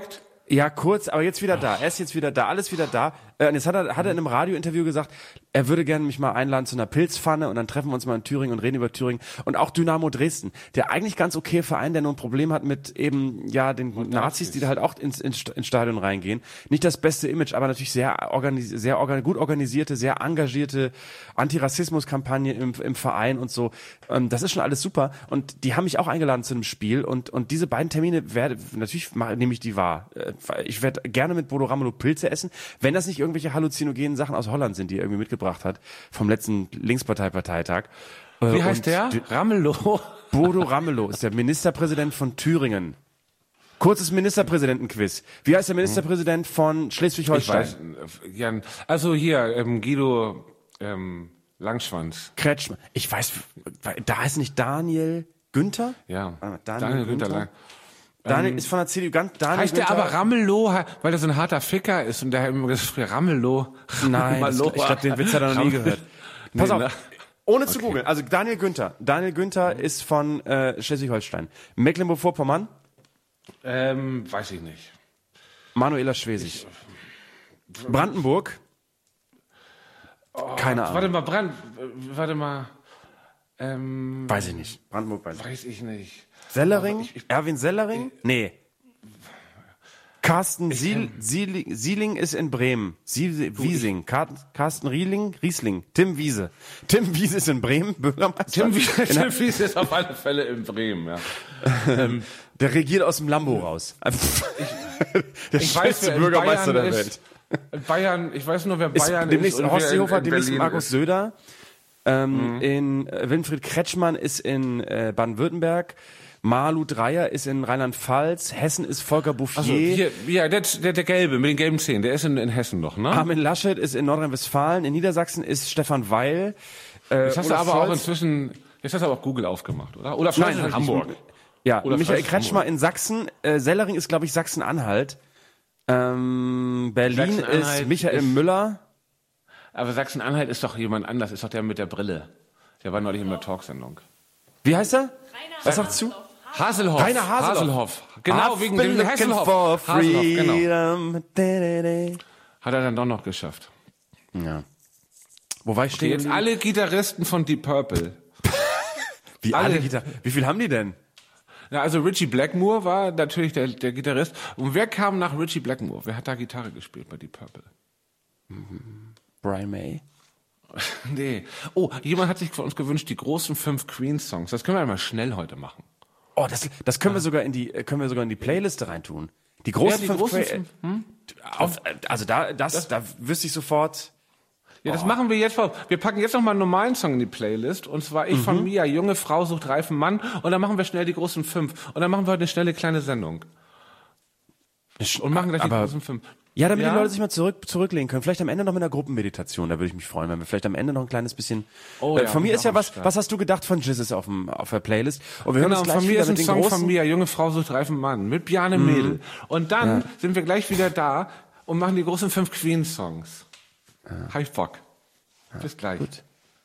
Speaker 4: Ja, kurz, aber jetzt wieder da. Er ist jetzt wieder da, alles wieder da. Äh, und jetzt hat er, hat er in einem Radiointerview gesagt, er würde gerne mich mal einladen zu einer Pilzpfanne und dann treffen wir uns mal in Thüringen und reden über Thüringen. Und auch Dynamo Dresden, der eigentlich ganz okay Verein, der nur ein Problem hat mit eben, ja, den und Nazis, die da halt auch ins, ins, ins Stadion reingehen. Nicht das beste Image, aber natürlich sehr, organis- sehr organ- gut organisierte, sehr engagierte Antirassismus-Kampagne im, im Verein und so. Ähm, das ist schon alles super. Und die haben mich auch eingeladen zu einem Spiel und, und diese beiden Termine werde, natürlich mach, nehme ich die wahr. Ich werde gerne mit Bodo Ramelow Pilze essen, wenn das nicht irgendwelche halluzinogenen Sachen aus Holland sind, die er irgendwie mitgebracht hat vom letzten Linkspartei-Parteitag.
Speaker 3: Wie heißt der? Ramelow?
Speaker 4: Bodo Ramelow ist der Ministerpräsident von Thüringen. Kurzes Ministerpräsidentenquiz. Wie heißt der Ministerpräsident von Schleswig-Holstein?
Speaker 3: Ich weiß, Jan, also hier, ähm, Guido ähm, Langschwanz.
Speaker 4: Kretschmann. Ich weiß, da heißt nicht Daniel Günther?
Speaker 3: Ja,
Speaker 4: Daniel,
Speaker 3: Daniel Günther. Lang.
Speaker 4: Daniel
Speaker 3: Ähm,
Speaker 4: ist von der C D U ganz Daniel
Speaker 3: heißt der
Speaker 4: Günther.
Speaker 3: aber Ramelow, weil er so ein harter Ficker ist und der hat immer gesagt, Ramelow.
Speaker 4: Nein, das, ich glaube, den Witz hat er noch nie gehört. Pass
Speaker 3: Nee,
Speaker 4: auf,
Speaker 3: ne?
Speaker 4: ohne zu
Speaker 3: Okay.
Speaker 4: googeln. Also Daniel Günther. Daniel Günther ist von äh, Schleswig-Holstein. Mecklenburg-Vorpommern,
Speaker 3: Ähm, weiß ich nicht.
Speaker 4: Manuela Schwesig. Brandenburg, keine Ahnung.
Speaker 3: Warte mal, Brand, äh, warte mal. Ähm,
Speaker 4: Weiß ich nicht. Brandenburg weiß ich.
Speaker 3: weiß ich nicht.
Speaker 4: Sellering? Erwin Sellering? Nee. Carsten Siel, Sieling, Sieling ist in Bremen. Sie, Wiesing. Car, Carsten Rieling, Riesling. Tim Wiese. Tim Wiese ist in Bremen, Bürgermeister.
Speaker 3: Tim Wiese,
Speaker 4: In der-
Speaker 3: Tim Wiese ist auf alle Fälle in Bremen, ja. ähm,
Speaker 4: Der regiert aus dem Lambo raus. der
Speaker 3: ich weiß, wer in
Speaker 4: Bürgermeister
Speaker 3: Bayern
Speaker 4: der Welt.
Speaker 3: ist. Bayern, ich weiß nur, wer
Speaker 4: Ist
Speaker 3: Bayern
Speaker 4: demnächst
Speaker 3: ist.
Speaker 4: in
Speaker 3: und wer
Speaker 4: Horst Seehofer,
Speaker 3: in
Speaker 4: demnächst
Speaker 3: Berlin
Speaker 4: Markus
Speaker 3: ist.
Speaker 4: Söder. Ähm, in äh, Winfried Kretschmann ist in äh, Baden-Württemberg. Malu Dreyer ist in Rheinland-Pfalz. Hessen ist Volker Bouffier.
Speaker 3: Also, hier, ja, der, der, der Gelbe mit den gelben Zähnen, der ist in, in Hessen noch, ne?
Speaker 4: Armin Laschet ist in Nordrhein-Westfalen. In Niedersachsen ist Stefan Weil. Äh,
Speaker 3: Jetzt hast du
Speaker 4: Olaf
Speaker 3: aber auch
Speaker 4: Scholz.
Speaker 3: inzwischen, jetzt hast du aber auch Google aufgemacht, oder? Oder vielleicht
Speaker 4: Nein,
Speaker 3: in Hamburg.
Speaker 4: Ja,
Speaker 3: Oder
Speaker 4: Michael
Speaker 3: vielleicht
Speaker 4: Kretschmer in Sachsen. Äh, Sellering ist, glaube ich, Sachsen-Anhalt. Ähm, Berlin
Speaker 3: Sachsen-Anhalt
Speaker 4: ist Michael
Speaker 3: ist-
Speaker 4: Müller.
Speaker 3: Aber Sachsen-Anhalt ist doch jemand anders, ist doch der mit der Brille. Der war neulich in der Talksendung.
Speaker 4: Wie heißt er? Was sagst du?
Speaker 3: Haselhoff.
Speaker 4: Rainer Haselhoff.
Speaker 3: Haselhoff. Genau,
Speaker 4: I've
Speaker 3: wegen
Speaker 4: been
Speaker 3: dem
Speaker 4: looking
Speaker 3: Hasselhoff.
Speaker 4: for
Speaker 3: Haselhoff, genau.
Speaker 4: freedom. Da-da-da.
Speaker 3: Hat er dann doch noch geschafft.
Speaker 4: Ja. Wo war ich
Speaker 3: Okay,
Speaker 4: stehen?
Speaker 3: jetzt alle Gitarristen von Deep Purple.
Speaker 4: Wie alle
Speaker 3: alle.
Speaker 4: Gitarre. Wie viel haben die denn?
Speaker 3: Ja, also Richie Blackmore war natürlich der, der Gitarrist. Und wer kam nach Richie Blackmore? Wer hat da Gitarre gespielt bei Deep Purple?
Speaker 4: Brian May.
Speaker 3: Nee. Oh, jemand hat sich von uns gewünscht, die großen fünf Queen-Songs. Das können wir einmal schnell heute machen.
Speaker 4: Oh, das, das können wir sogar in die, äh, können wir sogar in die Playliste reintun. Die großen
Speaker 3: Ja, die
Speaker 4: fünf
Speaker 3: großen
Speaker 4: Qua-
Speaker 3: fünf, hm?
Speaker 4: auf, äh, also da, das, da wüsste ich sofort.
Speaker 3: Ja, das machen wir jetzt. Wir packen jetzt noch mal einen normalen Song in die Playlist. Und zwar Ich von Mia, junge Frau sucht reifen Mann. Und dann machen wir schnell die großen fünf. Und dann machen wir heute eine schnelle kleine Sendung. Und machen gleich die
Speaker 4: Aber-
Speaker 3: großen fünf.
Speaker 4: Ja, damit
Speaker 3: Ja?
Speaker 4: die Leute sich mal zurück, zurücklegen können. Vielleicht am Ende noch mit einer Gruppenmeditation. Da würde ich mich freuen, wenn wir vielleicht am Ende noch ein kleines bisschen.
Speaker 3: Oh
Speaker 4: äh,
Speaker 3: ja,
Speaker 4: von mir ist ja
Speaker 3: auch
Speaker 4: was.
Speaker 3: stark.
Speaker 4: Was hast du gedacht von Jizzes auf dem auf der Playlist? Und wir hören
Speaker 3: Genau,
Speaker 4: uns gleich
Speaker 3: von mir
Speaker 4: wieder
Speaker 3: ist ein
Speaker 4: mit den
Speaker 3: Song
Speaker 4: großen.
Speaker 3: von Mia, junge Frau sucht reifen Mann. Mit Bjarne Mädel. Und dann sind wir gleich wieder da und machen die großen fünf Queen-Songs. Hab ich Bock. Bis gleich.
Speaker 4: Gut.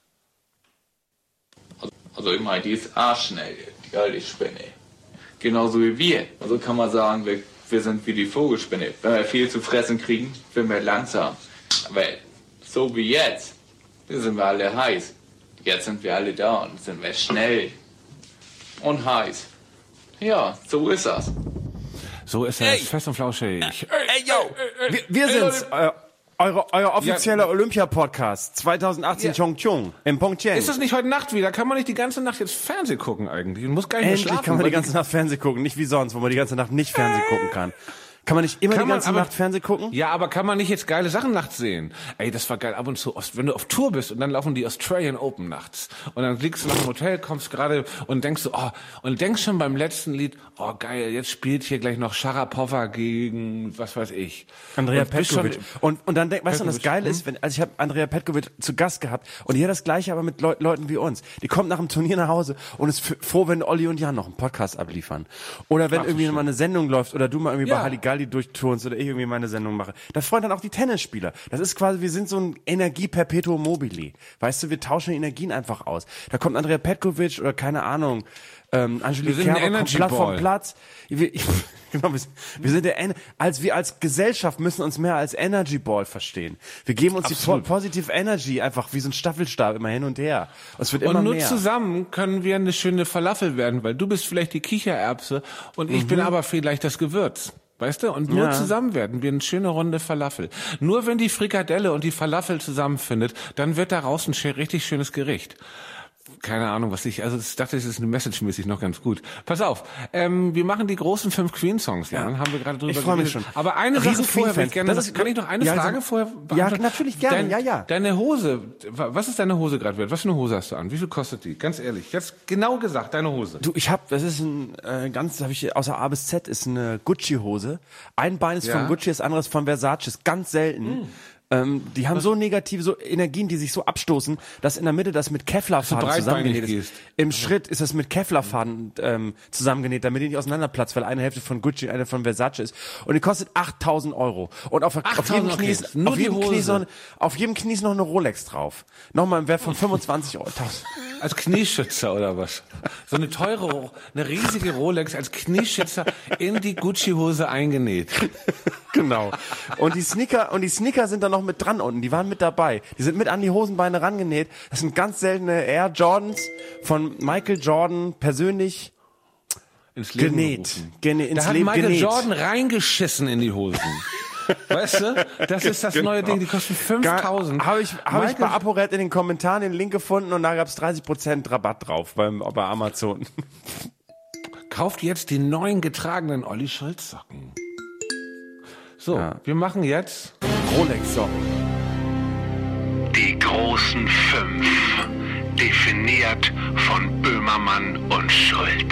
Speaker 8: Also ich meine, die ist arschschnell, die alte Spinne. Genauso wie wir. Also kann man sagen, wir, wir sind wie die Vogelspinne. Wenn wir viel zu fressen kriegen, sind wir langsam. Aber so wie jetzt, da sind wir alle heiß. Jetzt sind wir alle da und sind wir schnell und heiß. Ja, so ist das.
Speaker 3: So ist es. Fest und flauschig.
Speaker 4: Ey, yo! Wir, wir sind's. Äh, eure, euer offizieller Olympia-Podcast zweitausendachtzehn
Speaker 3: Ja.
Speaker 4: Chongqing im Pyeongchang.
Speaker 3: Ist das nicht heute Nacht wieder? Kann man nicht die ganze Nacht jetzt Fernsehen gucken eigentlich? Du musst gar nicht mehr
Speaker 4: Endlich
Speaker 3: schlafen.
Speaker 4: kann man die
Speaker 3: weil
Speaker 4: ganze Nacht Fernsehen gucken, nicht wie sonst, wo man die ganze Nacht nicht Fernsehen gucken kann. Kann man nicht immer
Speaker 3: Kann
Speaker 4: die
Speaker 3: man,
Speaker 4: ganze
Speaker 3: aber-
Speaker 4: Nacht Fernsehen gucken?
Speaker 3: Ja, aber kann man nicht jetzt geile Sachen nachts sehen? Ey, das war geil. Ab und zu, Ost- wenn du auf Tour bist und dann laufen die Australian Open nachts. Und dann liegst du nach dem Hotel, kommst gerade und denkst so, oh, und denkst schon beim letzten Lied, oh geil, jetzt spielt hier gleich noch Sharapova gegen, was weiß ich.
Speaker 4: Andrea
Speaker 3: Und bist
Speaker 4: Petkovic.
Speaker 3: schon-
Speaker 4: Und, und dann denk, weißt du, und das
Speaker 3: Petkovic,
Speaker 4: Geile ist, wenn, also ich habe Andrea Petkovic zu Gast gehabt und die hat das Gleiche aber mit Leu Leuten wie uns. Die kommt nach dem Turnier nach Hause und ist f- froh, wenn Olli und Jan noch einen Podcast abliefern. Oder wenn
Speaker 3: Ach, so
Speaker 4: irgendwie
Speaker 3: schön.
Speaker 4: mal eine Sendung läuft oder du mal irgendwie
Speaker 3: Ja.
Speaker 4: bei Halligalli Aldi durchturnst oder ich irgendwie meine Sendung mache. Da freuen dann auch die Tennisspieler. Das ist quasi, wir sind so ein Energie-Perpetuum mobile. Weißt du, wir tauschen Energien einfach aus. Da kommt Andrea Petkovic oder keine Ahnung, ähm, Angelique Kerber kommt platt vom Platz. Wir, ich, genau, wir, wir sind der, als wir als Gesellschaft müssen uns mehr als Energy Ball verstehen. Wir geben uns Absolut. die po- Positive Energy einfach wie so ein Staffelstab immer hin und her. Und es wird immer
Speaker 3: und nur
Speaker 4: mehr.
Speaker 3: zusammen können wir eine schöne Falafel werden, weil du bist vielleicht die Kichererbse und ich mhm. bin aber vielleicht das Gewürz. Weißt du? Und nur ja. zusammen werden wir eine schöne Runde Falafel. Nur wenn die Frikadelle und die Falafel zusammenfindet, dann wird daraus ein richtig schönes Gericht. Keine Ahnung, was ich, also ich dachte, das ist eine Message-mäßig noch ganz gut. Pass auf, ähm, wir machen die großen fünf Queen-Songs, ja, dann haben wir gerade drüber
Speaker 4: ich freue mich schon.
Speaker 3: Aber eine Sache vorher, will ich gerne,
Speaker 4: das ist,
Speaker 3: kann ich noch eine
Speaker 4: ja,
Speaker 3: Frage
Speaker 4: also,
Speaker 3: vorher
Speaker 4: beantworten? Ja, natürlich gerne,
Speaker 3: Dein,
Speaker 4: ja, ja.
Speaker 3: Deine Hose, was ist deine Hose gerade wert? Was für eine Hose hast du an? Wie viel kostet die? Ganz ehrlich, jetzt genau gesagt, deine Hose.
Speaker 4: Du, ich hab, das ist ein äh, ganz, habe ich außer A bis Z, ist eine Gucci-Hose. Ein Bein ist ja. von Gucci, das andere ist von Versace, ist ganz selten. Hm. Ähm, die haben Was? so negative so Energien, die sich so abstoßen, dass in der Mitte das mit Kevlarfaden zusammengenäht ist. Gehst. Im also. Schritt ist das mit Kevlarfaden ähm, zusammengenäht, damit die nicht auseinanderplatzt, weil eine Hälfte von Gucci, eine von Versace ist. Und die kostet achttausend Euro. Und auf, auf jedem Knie ist, okay. auf jedem Knie ist noch, auf jedem Knie ist noch eine Rolex drauf. Nochmal im Wert von fünfundzwanzig Euro.
Speaker 3: Als Knieschützer oder was? So eine teure, eine riesige Rolex als Knieschützer in die Gucci-Hose eingenäht.
Speaker 4: Genau. Und die Sneaker, und die Sneaker sind da noch mit dran unten. Die waren mit dabei. Die sind mit an die Hosenbeine rangenäht. Das sind ganz seltene Air Jordans von Michael Jordan persönlich
Speaker 3: ins Leben
Speaker 4: genäht. Gene, ins
Speaker 3: da hat
Speaker 4: Leben
Speaker 3: Michael
Speaker 4: genäht.
Speaker 3: Jordan reingeschissen in die Hosen. Weißt du? Das ist das genau. neue Ding, die kosten fünftausend.
Speaker 4: Habe ich, hab ich bei ApoRed in den Kommentaren den Link gefunden und da gab es dreißig Prozent Rabatt drauf beim, bei Amazon.
Speaker 3: Kauft jetzt die neuen getragenen Olli Schulz Socken. So,
Speaker 4: ja.
Speaker 3: wir machen jetzt
Speaker 4: Rolex Socken.
Speaker 2: Die großen fünf, definiert von Böhmermann und Schulz.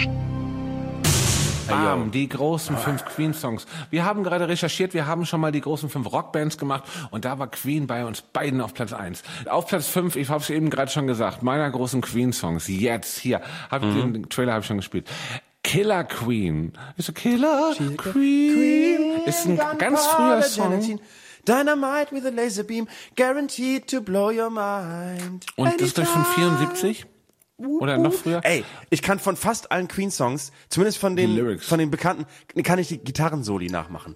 Speaker 3: Bam, die großen fünf Queen-Songs. Wir haben gerade recherchiert, wir haben schon mal die großen fünf Rockbands gemacht und da war Queen bei uns beiden auf Platz eins. Auf Platz fünf, ich habe es eben gerade schon gesagt, meiner großen Queen-Songs, jetzt, hier, hab ich mhm. den Trailer habe ich schon gespielt. Killer Queen. Ist so Killer Queen. Queen. Ist ein ganz früher Song.
Speaker 4: Dynamite with a laser beam, guaranteed to blow your mind.
Speaker 3: Und das ist durch von vierundsiebzig? Oder noch früher?
Speaker 4: Ey, ich kann von fast allen Queen-Songs, zumindest von den,
Speaker 3: Lyrics.
Speaker 4: von den bekannten, kann ich die Gitarrensoli nachmachen.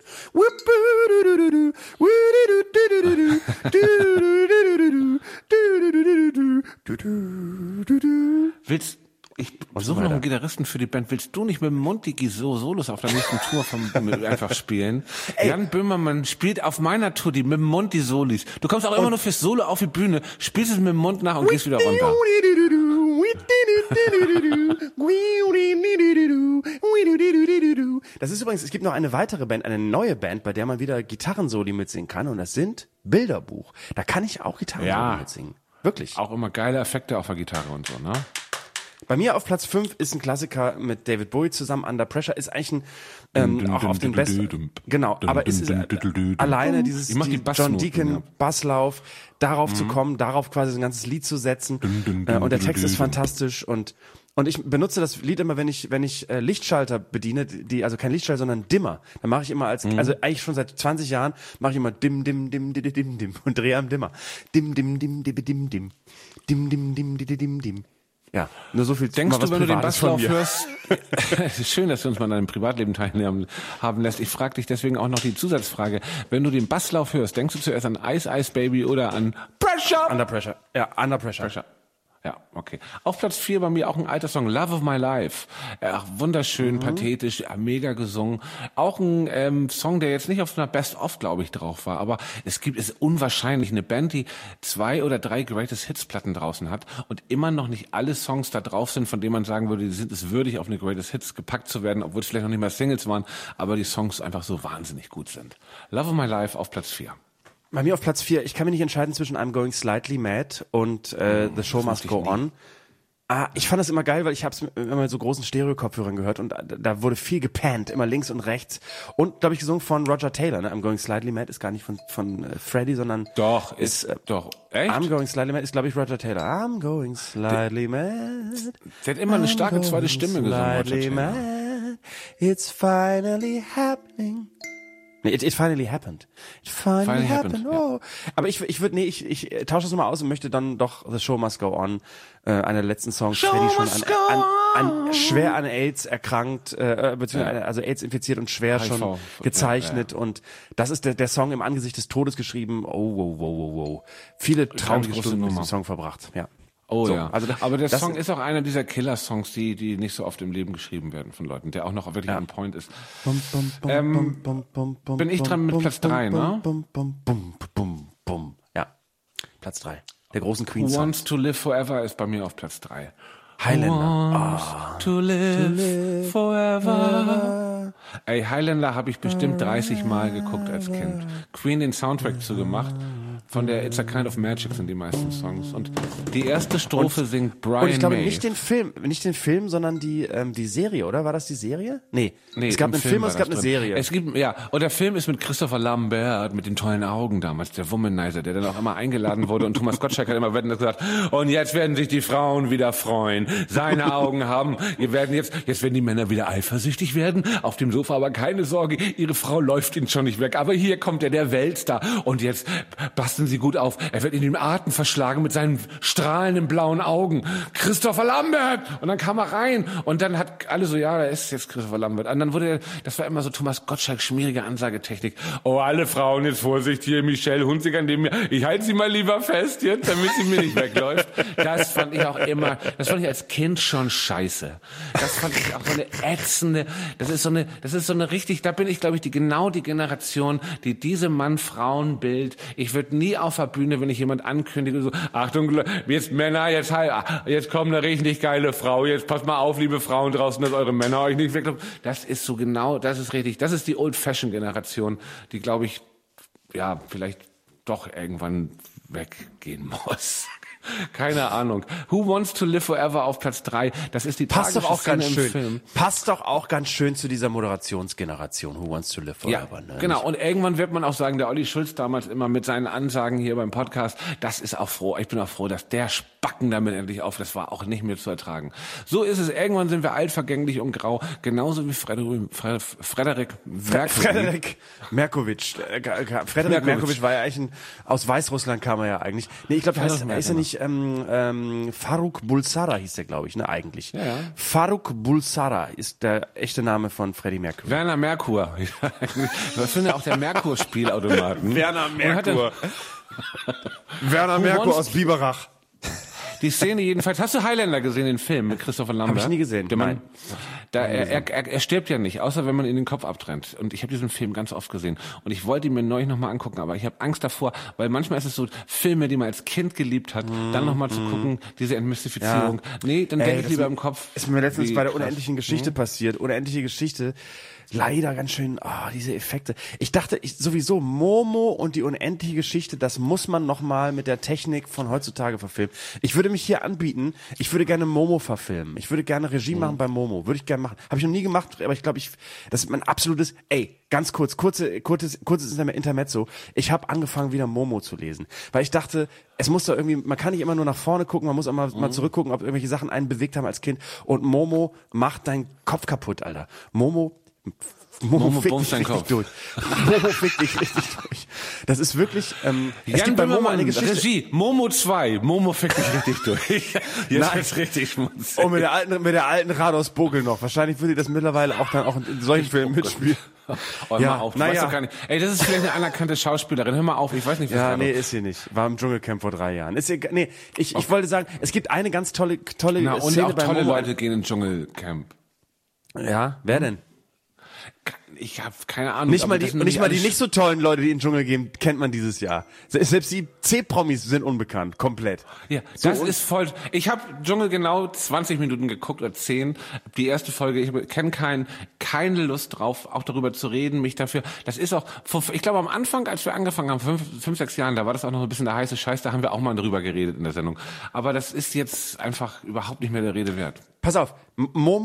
Speaker 3: Willst ich suche noch einen Gitarristen für die Band. Willst du nicht mit dem Mund die so Solos auf der nächsten Tour vom, einfach spielen? Ey. Jan Böhmermann spielt auf meiner Tour die mit dem Mund die Solis. Du kommst auch immer nur fürs Solo auf die Bühne, spielst es mit dem Mund nach und gehst wieder runter.
Speaker 4: Das ist übrigens, es gibt noch eine weitere Band, eine neue Band, bei der man wieder Gitarrensoli mitsingen kann und das sind Bilderbuch. Da kann ich auch Gitarrensoli
Speaker 3: ja.
Speaker 4: mitsingen. Wirklich.
Speaker 3: Auch immer geile Effekte auf der Gitarre und so, ne?
Speaker 4: Bei mir auf Platz fünf ist ein Klassiker mit David Bowie zusammen, Under Pressure, ist eigentlich ein, ähm, auch auf den besten, genau, aber es ist alleine dieses die John Deacon ja. Basslauf, darauf mhm. zu kommen, darauf quasi ein ganzes Lied zu setzen, äh, und der Text ist fantastisch und und ich benutze das Lied immer, wenn ich wenn ich äh, Lichtschalter bediene, die also kein Lichtschalter, sondern Dimmer. Dann mache ich immer als mhm. also eigentlich schon seit zwanzig Jahren mache ich immer dim dim dim dim dim dim und drehe am Dimmer. Dim dim dim dim dim dim. Dim dim dim dim dim dim. Ja, nur so viel.
Speaker 3: Denkst du, wenn du den Basslauf hörst, es ist schön, dass du uns mal an deinem Privatleben teilnehmen haben lässt. Ich frage dich deswegen auch noch die Zusatzfrage. Wenn du den Basslauf hörst, denkst du zuerst an Ice Ice Baby oder an Pressure?
Speaker 4: Under Pressure. Ja, Under Pressure.
Speaker 3: Pressure. Ja, okay. Auf Platz vier bei mir auch ein alter Song, Love of My Life. Ach, wunderschön, mhm. pathetisch, mega gesungen. Auch ein ähm, Song, der jetzt nicht auf einer Best-of, glaube ich, drauf war. Aber es gibt, es ist unwahrscheinlich, eine Band, die zwei oder drei Greatest Hits-Platten draußen hat und immer noch nicht alle Songs da drauf sind, von denen man sagen würde, die sind es würdig, auf eine Greatest Hits gepackt zu werden, obwohl es vielleicht noch nicht mal Singles waren, aber die Songs einfach so wahnsinnig gut sind. Love of My Life auf Platz vier.
Speaker 4: Bei mir auf Platz vier, ich kann mich nicht entscheiden zwischen I'm Going Slightly Mad und äh, The Show Must Go On. Ah, ich fand das immer geil, weil ich habe es immer mit so großen Stereo-Kopfhörern gehört und da, da wurde viel gepannt, immer links und rechts. Und, glaube ich, gesungen von Roger Taylor. Ne? I'm Going Slightly Mad ist gar nicht von von äh, Freddie, sondern
Speaker 3: doch
Speaker 4: ist
Speaker 3: äh, doch echt.
Speaker 4: I'm Going Slightly Mad ist, glaube ich, Roger Taylor. I'm Going Slightly Mad.
Speaker 3: Der hat immer eine starke zweite Stimme gesungen, Roger Taylor. Mad.
Speaker 4: it's finally happening. Nee, it, it finally happened. It finally, finally happened. happened. Oh. Ja. Aber ich, ich würde, nee, ich, ich tausche das mal aus und möchte dann doch The Show Must Go On, äh, einer der letzten Songs, Freddy schon an, an, an, schwer an AIDS erkrankt, äh, beziehungsweise ja. also AIDS infiziert und schwer H I V schon gezeichnet. Ja, ja. Und das ist der, der Song im Angesicht des Todes geschrieben. Oh, wow, wow, wow, wow. Viele traurige Stunden mit diesem Song verbracht. Ja.
Speaker 3: Oh
Speaker 4: so,
Speaker 3: ja,
Speaker 4: also das,
Speaker 3: aber der
Speaker 4: das
Speaker 3: Song ist auch einer dieser Killer-Songs, die die nicht so oft im Leben geschrieben werden von Leuten, der auch noch wirklich ja. on point ist. Bum, bum, bum, ähm, bum, bum, bum, bin ich dran mit Platz drei, ne?
Speaker 4: Bum, bum, bum, bum, bum. Ja, Platz drei. Der großen Queen-Song.
Speaker 3: Who Wants to Live Forever ist bei mir auf Platz drei.
Speaker 4: Highlander.
Speaker 3: Who wants oh. to, live to live forever. Ey, Highlander habe ich bestimmt dreißig Mal geguckt als Kind. Queen den Soundtrack zu gemacht. Von der It's a Kind of Magic sind die meisten Songs. Und die erste Strophe und, singt Brian
Speaker 4: Und ich glaube
Speaker 3: May.
Speaker 4: nicht den Film, nicht den Film, sondern die ähm, die Serie, oder? War das die Serie? Nee,
Speaker 3: nee
Speaker 4: es gab einen Film, Film es gab eine
Speaker 3: drin.
Speaker 4: Serie.
Speaker 3: Es gibt, ja, und der Film ist mit Christopher Lambert, mit den tollen Augen damals, der Womanizer, der dann auch immer eingeladen wurde. Und Thomas Gottschalk hat immer gesagt, und jetzt werden sich die Frauen wieder freuen. Seine Augen haben, wir werden jetzt, jetzt werden die Männer wieder eifersüchtig werden auf dem Sofa, aber keine Sorge, ihre Frau läuft ihnen schon nicht weg. Aber hier kommt er, der Weltstar. Und jetzt passen Sie gut auf. Er wird in den Atem verschlagen mit seinen strahlenden blauen Augen. Christopher Lambert! Und dann kam er rein und dann hat alle so, ja, da ist jetzt Christopher Lambert. Und dann wurde er, das war immer so Thomas Gottschalk, schmierige Ansagetechnik. Oh, alle Frauen, jetzt Vorsicht hier, Michelle Hunziker neben mir. Ich halte sie mal lieber fest jetzt, damit sie mir nicht wegläuft. Das fand ich auch immer, das fand ich als Kind schon scheiße. Das fand ich auch so eine ätzende, das ist so eine, das ist so eine richtig, da bin ich, glaube ich, die genau die Generation, die diese Mann-Frauen-Bild, ich würde nie auf der Bühne, wenn ich jemand ankündige, so, Achtung, jetzt Männer, jetzt jetzt kommt eine richtig geile Frau, jetzt passt mal auf, liebe Frauen draußen, dass eure Männer euch nicht weglaufen. Das ist so genau, das ist richtig, das ist die Old-Fashion-Generation, die, glaube ich, ja, vielleicht doch irgendwann weggehen muss. Keine Ahnung. Who Wants to Live Forever auf Platz drei. Das ist die
Speaker 4: Passt doch auch ganz schön.
Speaker 3: Film.
Speaker 4: Passt doch auch ganz schön zu dieser Moderationsgeneration. Who Wants to Live Forever.
Speaker 3: Ja,
Speaker 4: ne?
Speaker 3: Genau. Und irgendwann wird man auch sagen, der Olli Schulz damals immer mit seinen Ansagen hier beim Podcast, das ist auch froh. Ich bin auch froh, dass der Spacken damit endlich auf. Das war auch nicht mehr zu ertragen. So ist es. Irgendwann sind wir altvergänglich und grau. Genauso wie Frederik, Frederik Merkovic.
Speaker 4: Frederik Merkovic. Frederik Merkovic war ja eigentlich ein, aus Weißrussland kam er ja eigentlich. Nee, ich glaube, er ist, ist ja nicht Ähm, ähm, Faruk Bulsara hieß der, glaube ich, ne, eigentlich.
Speaker 3: Ja, ja.
Speaker 4: Faruk Bulsara ist der echte Name von Freddie Mercury.
Speaker 3: Werner Merkur. Was sind ja auch der Merkur-Spielautomaten?
Speaker 4: Werner Merkur. Werner Merkur aus Biberach.
Speaker 3: Die Szene jedenfalls, hast du Highlander gesehen, den Film mit Christopher Lambert?
Speaker 4: Hab ich nie gesehen.
Speaker 3: Der Mann, da, er, er, er, er stirbt ja nicht, außer wenn man ihn den Kopf abtrennt. Und ich habe diesen Film ganz oft gesehen. Und ich wollte ihn mir neulich nochmal angucken, aber ich habe Angst davor, weil manchmal ist es so, Filme, die man als Kind geliebt hat, mm, dann nochmal mm. zu gucken, diese Entmystifizierung. Ja. Nee, dann denke ich lieber im Kopf.
Speaker 4: Ist mir letztens bei der unendlichen
Speaker 3: krass.
Speaker 4: Geschichte hm? passiert. Unendliche Geschichte. Leider ganz schön, ah, oh, diese Effekte. Ich dachte, ich, sowieso Momo und die unendliche Geschichte, das muss man nochmal mit der Technik von heutzutage verfilmen. Ich würde mich hier anbieten, ich würde gerne Momo verfilmen. Ich würde gerne Regie mhm. machen bei Momo. Würde ich gerne machen. Habe ich noch nie gemacht, aber ich glaube, ich, das ist mein absolutes, ey, ganz kurz, kurze, kurzes, kurzes Intermezzo. Ich habe angefangen, wieder Momo zu lesen. Weil ich dachte, es muss doch irgendwie, man kann nicht immer nur nach vorne gucken, man muss auch mal, mhm. mal zurückgucken, ob irgendwelche Sachen einen bewegt haben als Kind. Und Momo macht deinen Kopf kaputt, Alter. Momo Momo, Momo fickt dich richtig Kopf. durch. Momo fickt dich richtig durch. Das ist wirklich, ähm,
Speaker 3: Jan
Speaker 4: es gibt bei Momo eine
Speaker 3: Geschichte. Regie, Momo zwei, Momo fickt dich richtig durch. Jetzt wird's richtig schmutzig.
Speaker 4: Und mit der alten, mit der alten Rados Bogel noch. Wahrscheinlich würde die das mittlerweile auch dann auch in solchen Filmen mitspielen.
Speaker 3: Oh, ja, mal auf. Weißt ja. du gar nicht. Ey, das ist vielleicht eine anerkannte Schauspielerin. Hör mal auf, ich weiß nicht, was
Speaker 4: Ja, nee, ist sie nicht. War im Dschungelcamp vor drei Jahren. Ist egal. Nee, ich, ich wollte sagen, es gibt eine ganz tolle, tolle
Speaker 3: Na, und
Speaker 4: Szene
Speaker 3: auch
Speaker 4: bei
Speaker 3: tolle
Speaker 4: Momo.
Speaker 3: Leute gehen ins Dschungelcamp.
Speaker 4: Ja, wer denn?
Speaker 3: Ich habe keine Ahnung.
Speaker 4: Nicht mal die, nicht mal die nicht so tollen Leute, die in den Dschungel gehen, kennt man dieses Jahr. Selbst die C-Promis sind unbekannt, komplett.
Speaker 3: Ja, so das ist voll. Ich habe Dschungel genau zwanzig Minuten geguckt oder zehn. Die erste Folge, ich kenne keinen, keine Lust drauf, auch darüber zu reden, mich dafür. Das ist auch, ich glaube am Anfang, als wir angefangen haben, fünf, fünf, sechs Jahren, da war das auch noch ein bisschen der heiße Scheiß, da haben wir auch mal drüber geredet in der Sendung. Aber das ist jetzt einfach überhaupt nicht mehr der Rede wert.
Speaker 4: Pass auf, Momo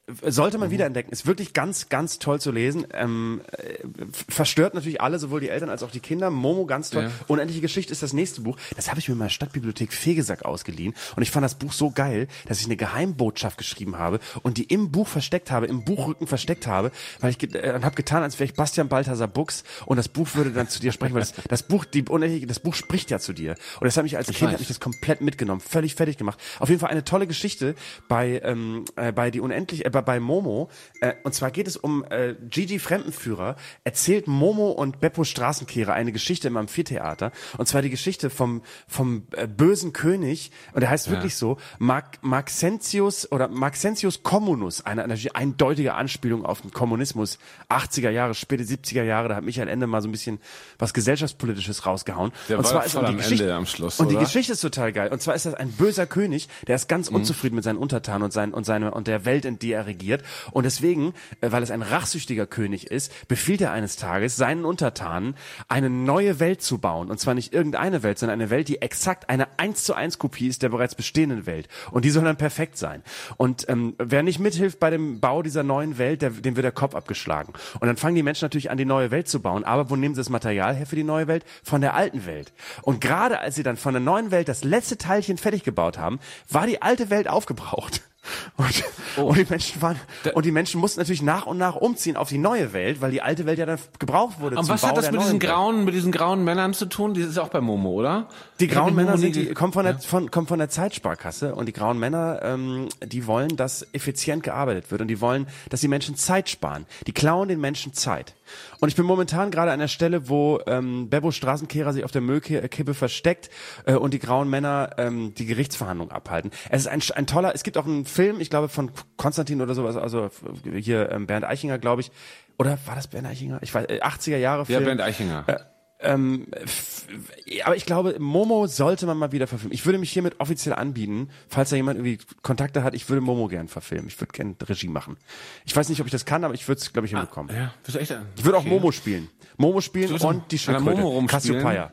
Speaker 4: sollte man wiederentdecken. Ist wirklich ganz, ganz toll zu lesen. Ähm, äh, verstört natürlich alle, sowohl die Eltern als auch die Kinder. Momo, ganz toll. Ja. Unendliche Geschichte ist das nächste Buch. Das habe ich mir in meiner Stadtbibliothek Fegesack ausgeliehen. Und ich fand das Buch so geil, dass ich eine Geheimbotschaft geschrieben habe und die im Buch versteckt habe, im Buchrücken versteckt habe, weil ich äh, habe getan, als wäre ich Bastian Balthasar Buchs und das Buch würde dann zu dir sprechen, weil das, das Buch, die unendliche, das Buch spricht ja zu dir. Und das hat mich als ich Kind hat mich das komplett mitgenommen, völlig fertig gemacht. Auf jeden Fall eine tolle Geschichte bei ähm, äh, bei die unendlich äh, bei Momo, äh, und zwar geht es um äh, Gigi Fremdenführer, erzählt Momo und Beppo Straßenkehrer eine Geschichte im Amphitheater, und zwar die Geschichte vom vom äh, bösen König, und der heißt ja. wirklich so, Mark, Maxentius oder Maxentius Communus, eine, eine eindeutige Anspielung auf den Kommunismus, achtziger Jahre, späte siebziger Jahre, da hat Michael Ende mal so ein bisschen was gesellschaftspolitisches rausgehauen.
Speaker 3: Der
Speaker 4: und
Speaker 3: war
Speaker 4: zwar ist
Speaker 3: voll
Speaker 4: die
Speaker 3: am
Speaker 4: Geschichte,
Speaker 3: Ende am Schluss,
Speaker 4: und
Speaker 3: oder?
Speaker 4: die Geschichte ist total geil, und zwar ist das ein böser König, der ist ganz
Speaker 3: Mhm.
Speaker 4: unzufrieden mit seinen Untertanen und sein, und seine und der Welt, in die er regiert, und deswegen, äh, weil es ein rachsüchtiger König ist, befiehlt er eines Tages seinen Untertanen, eine neue Welt zu bauen, und zwar nicht irgendeine Welt, sondern eine Welt, die exakt eine eins zu eins Kopie ist der bereits bestehenden Welt, und die soll dann perfekt sein. Und ähm, wer nicht mithilft bei dem Bau dieser neuen Welt, der, dem wird der Kopf abgeschlagen. Und dann fangen die Menschen natürlich an, die neue Welt zu bauen, aber wo nehmen sie das Material her für die neue Welt? Von der alten Welt. Und gerade als sie dann von der neuen Welt das letzte Teilchen fertig gebaut haben, war die alte Welt aufgebraucht. Und, oh. und die Menschen waren und die Menschen mussten natürlich nach und nach umziehen auf die neue Welt, weil die alte Welt ja dann gebraucht wurde.
Speaker 3: Und
Speaker 4: zum
Speaker 3: was
Speaker 4: Bau
Speaker 3: hat das
Speaker 4: der
Speaker 3: mit
Speaker 4: neuen
Speaker 3: diesen
Speaker 4: Welt.
Speaker 3: grauen, mit diesen grauen Männern zu tun? Die ist auch bei Momo, oder?
Speaker 4: Die grauen Männer
Speaker 3: Momo
Speaker 4: sind
Speaker 3: nie-
Speaker 4: die, kommen von der von, kommen von der Zeitsparkasse, und die grauen Männer, ähm, die wollen, dass effizient gearbeitet wird, und die wollen, dass die Menschen Zeit sparen. Die klauen den Menschen Zeit. Und ich bin momentan gerade an der Stelle, wo ähm, Beppo Straßenkehrer sich auf der Müllkippe versteckt äh, und die grauen Männer ähm, die Gerichtsverhandlung abhalten. Es ist ein, ein toller, es gibt auch einen Film, ich glaube von Konstantin oder sowas, also hier ähm, Bernd Eichinger, glaube ich, oder war das Bernd Eichinger? Ich weiß, äh, achtziger Jahre Film.
Speaker 3: Ja, Bernd Eichinger.
Speaker 4: Äh, Ähm, f- aber ich glaube, Momo sollte man mal wieder verfilmen. Ich würde mich hiermit offiziell anbieten, falls da jemand irgendwie Kontakte hat, ich würde Momo gern verfilmen. Ich würde gern Regie machen. Ich weiß nicht, ob ich das kann, aber ich würde es, glaube ich, hinbekommen.
Speaker 3: Ja, bist du echt?
Speaker 4: Ich würde auch
Speaker 3: Okay.
Speaker 4: Momo spielen. Momo spielen
Speaker 3: Du willst
Speaker 4: und die
Speaker 3: an der Momo
Speaker 4: Schildkröte.
Speaker 3: rumspielen?
Speaker 4: Cassiopeia.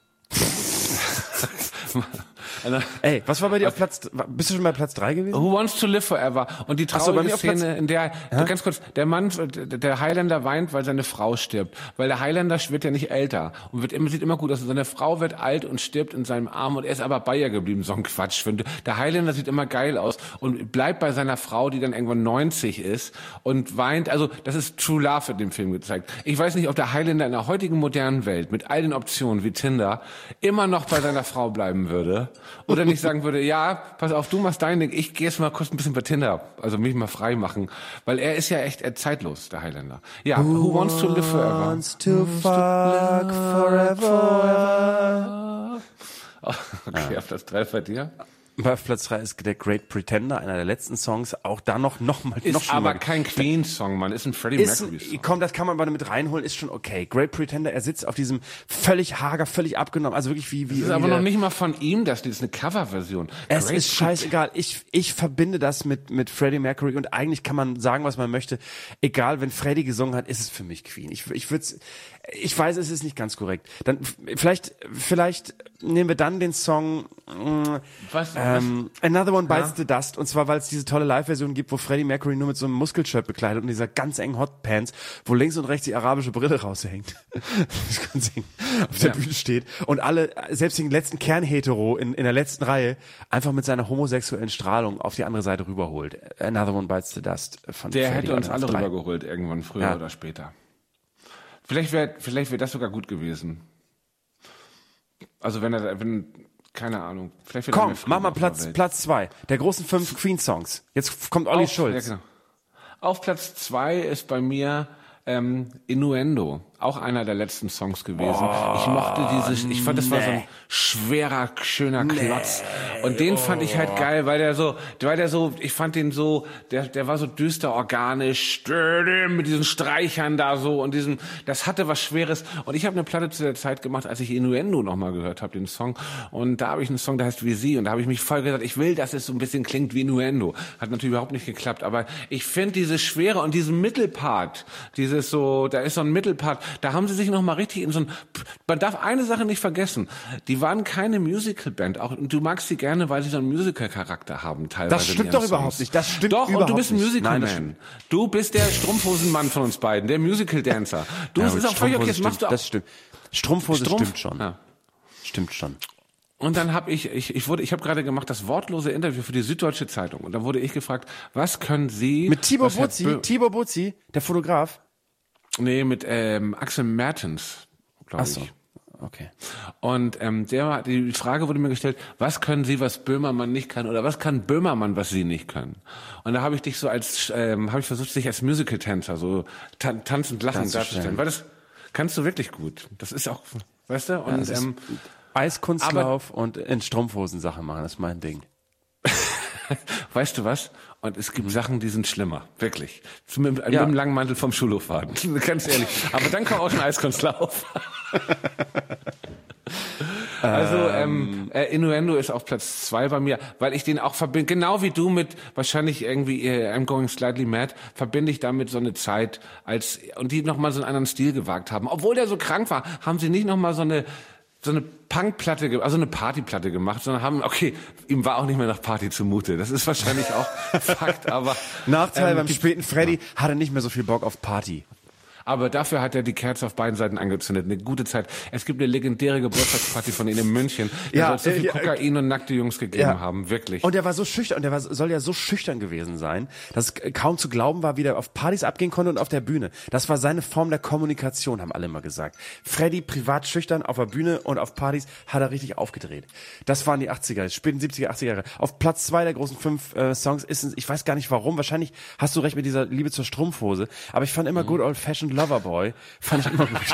Speaker 4: Ey, was war bei dir auf Platz, bist du schon bei Platz drei gewesen?
Speaker 3: Who Wants to Live Forever? Und die
Speaker 4: Ach so, bei
Speaker 3: traurige
Speaker 4: mir auf Platz-
Speaker 3: Szene, in der, ganz kurz, der Mann, der Highlander weint, weil seine Frau stirbt. Weil der Highlander wird ja nicht älter und wird immer, sieht immer gut aus. Und seine Frau wird alt und stirbt in seinem Arm, und er ist aber bei ihr geblieben. So ein Quatsch. Finde. Der Highlander sieht immer geil aus und bleibt bei seiner Frau, die dann irgendwann neunzig ist, und weint. Also, das ist True Love in dem Film gezeigt. Ich weiß nicht, ob der Highlander in der heutigen modernen Welt mit all den Optionen wie Tinder immer noch bei seiner Frau bleiben würde. Oder nicht sagen würde, ja, pass auf, du machst dein Ding, ich gehe jetzt mal kurz ein bisschen bei Tinder, also mich mal frei machen, weil er ist ja echt äh, zeitlos, der Highlander. Ja, Who, who Wants to Live Forever?
Speaker 4: Wants to fuck forever.
Speaker 3: Okay,
Speaker 4: Ja.
Speaker 3: auf Platz drei bei dir.
Speaker 4: Auf Platz drei ist der Great Pretender, einer der letzten Songs. Auch da noch, noch mal,
Speaker 3: Ist
Speaker 4: noch schlimmer.
Speaker 3: aber kein Queen-Song, Mann, ist ein Freddie
Speaker 4: Ist,
Speaker 3: Mercury-Song.
Speaker 4: komm, das kann man mal mit reinholen, ist schon okay. Great Pretender, er sitzt auf diesem völlig hager, völlig abgenommen, also wirklich wie, wie.
Speaker 3: Das ist
Speaker 4: irgendwie
Speaker 3: aber noch
Speaker 4: der-
Speaker 3: nicht mal von ihm, das ist eine Coverversion.
Speaker 4: Es
Speaker 3: Great
Speaker 4: ist scheißegal. Ich, ich verbinde das mit, mit Freddie Mercury, und eigentlich kann man sagen, was man möchte. Egal, wenn Freddie gesungen hat, ist es für mich Queen. Ich, ich würde ich weiß, es ist nicht ganz korrekt. Dann, vielleicht, vielleicht nehmen wir dann den Song, mh,
Speaker 3: Was?
Speaker 4: ähm, Another One Bites
Speaker 3: Ja.
Speaker 4: the Dust, und zwar, weil es diese tolle Live-Version gibt, wo Freddie Mercury nur mit so einem Muskelshirt bekleidet und dieser ganz engen Hotpants, wo links und rechts die arabische Brille raushängt. Ich kann singen, auf der
Speaker 3: Ja.
Speaker 4: Bühne steht, und alle, selbst den letzten Kernhetero in, in der letzten Reihe, einfach mit seiner homosexuellen Strahlung auf die andere Seite rüberholt. Another One Bites the Dust von
Speaker 3: Der
Speaker 4: Freddie
Speaker 3: hätte uns
Speaker 4: auf
Speaker 3: alle
Speaker 4: drei.
Speaker 3: rübergeholt, irgendwann früher
Speaker 4: Ja.
Speaker 3: oder später. Vielleicht wäre vielleicht wär das sogar gut gewesen. Also wenn er, wenn, keine Ahnung. Vielleicht wär er
Speaker 4: Komm,
Speaker 3: mehr Frieden
Speaker 4: mach mal
Speaker 3: auf der
Speaker 4: Platz,
Speaker 3: Welt.
Speaker 4: Platz zwei. Der großen fünf Queen-Songs. Jetzt kommt Olli
Speaker 3: Auf-
Speaker 4: Schulz.
Speaker 3: Ja, genau. Auf Platz zwei ist bei mir ähm, Innuendo, auch einer der letzten Songs gewesen.
Speaker 4: Oh,
Speaker 3: ich mochte dieses, ich fand, das war so ein
Speaker 4: nee.
Speaker 3: schwerer, schöner Klotz. Und den fand ich halt geil, weil der so, weil der so, ich fand den so, der, der war so düster, organisch, mit diesen Streichern da so und diesem, das hatte was Schweres. Und ich habe eine Platte zu der Zeit gemacht, als ich Innuendo nochmal gehört habe, den Song. Und da habe ich einen Song, der heißt Wie Sie. Und da habe ich mich voll gesagt, ich will, dass es so ein bisschen klingt wie Innuendo. Hat natürlich überhaupt nicht geklappt. Aber ich finde diese Schwere und diesen Mittelpart, dieses so, da ist so ein Mittelpart, Da haben sie sich noch mal richtig in so ein, man darf eine Sache nicht vergessen, die waren keine Musical-Band, auch, und du magst sie gerne, weil sie so einen Musical-Charakter haben, teilweise.
Speaker 4: Das stimmt doch
Speaker 3: Songs.
Speaker 4: überhaupt nicht, das stimmt
Speaker 3: doch,
Speaker 4: überhaupt
Speaker 3: und du bist ein
Speaker 4: nicht.
Speaker 3: Musical-Man. Du bist der Strumpfhosenmann von uns beiden, der Musical-Dancer. Du,
Speaker 4: ja,
Speaker 3: es ist auch völlig okay, das machst du auch.
Speaker 4: Das stimmt. Strumpfhose
Speaker 3: Strumpf,
Speaker 4: stimmt schon.
Speaker 3: Ja.
Speaker 4: Stimmt schon.
Speaker 3: Und dann habe ich, ich, ich wurde, ich habe gerade gemacht das wortlose Interview für die Süddeutsche Zeitung. Und da wurde ich gefragt, was können Sie
Speaker 4: mit Tibor
Speaker 3: was Herr
Speaker 4: Buzzi,
Speaker 3: Bö-
Speaker 4: Tibor Buzzi, der Fotograf?
Speaker 3: Nee, mit ähm, Axel Mertens, glaube
Speaker 4: Ach so.
Speaker 3: ich.
Speaker 4: Okay.
Speaker 3: Und ähm, der, die Frage wurde mir gestellt, was können Sie, was Böhmermann nicht kann, oder was kann Böhmermann, was Sie nicht können? Und da habe ich dich so als, ähm, habe ich versucht, dich als Musical-Tänzer so tan- tanzend lachend darzustellen, weil das kannst du wirklich gut. Das ist auch, weißt du? Und
Speaker 4: Ja,
Speaker 3: ähm,
Speaker 4: Eiskunstlauf und in Strumpfhosen Sachen machen, das ist mein Ding.
Speaker 3: weißt du was? Und es gibt Sachen, die sind schlimmer, wirklich. Mit, mit
Speaker 4: Ja.
Speaker 3: dem langen Mantel vom Schulhof fahren, ganz ehrlich. Aber dann kommt auch schon Eiskunstlauf. Also ähm, äh, Innuendo ist auf Platz zwei bei mir, weil ich den auch verbinde, genau wie du mit wahrscheinlich irgendwie äh, I'm Going Slightly Mad, verbinde ich damit so eine Zeit, als und die nochmal so einen anderen Stil gewagt haben. Obwohl der so krank war, haben sie nicht nochmal so eine so eine Punkplatte, ge- also eine Partyplatte gemacht, sondern haben, okay, ihm war auch nicht mehr nach Party zumute. Das ist wahrscheinlich auch Fakt, aber
Speaker 4: Nachteil
Speaker 3: ähm,
Speaker 4: beim
Speaker 3: die-
Speaker 4: späten Freddy hat er nicht mehr so viel Bock auf Party.
Speaker 3: Aber dafür hat er die Kerze auf beiden Seiten angezündet. Eine gute Zeit. Es gibt eine legendäre Geburtstagsparty von ihm in München. Da
Speaker 4: Ja,
Speaker 3: soll es so
Speaker 4: äh,
Speaker 3: viel
Speaker 4: ja,
Speaker 3: Kokain und nackte Jungs gegeben
Speaker 4: ja.
Speaker 3: haben. Wirklich.
Speaker 4: Und er war so schüchtern, und er war, soll ja so schüchtern gewesen sein, dass es kaum zu glauben war, wie der auf Partys abgehen konnte und auf der Bühne. Das war seine Form der Kommunikation, haben alle immer gesagt. Freddy privat schüchtern, auf der Bühne und auf Partys hat er richtig aufgedreht. Das waren die achtziger, späten siebziger, achtziger Jahre. Auf Platz zwei der großen fünf äh, Songs ist, es- ich weiß gar nicht warum, wahrscheinlich hast du recht mit dieser Liebe zur Strumpfhose, aber ich fand immer Good Old Fashioned Loverboy, fand ich immer gut.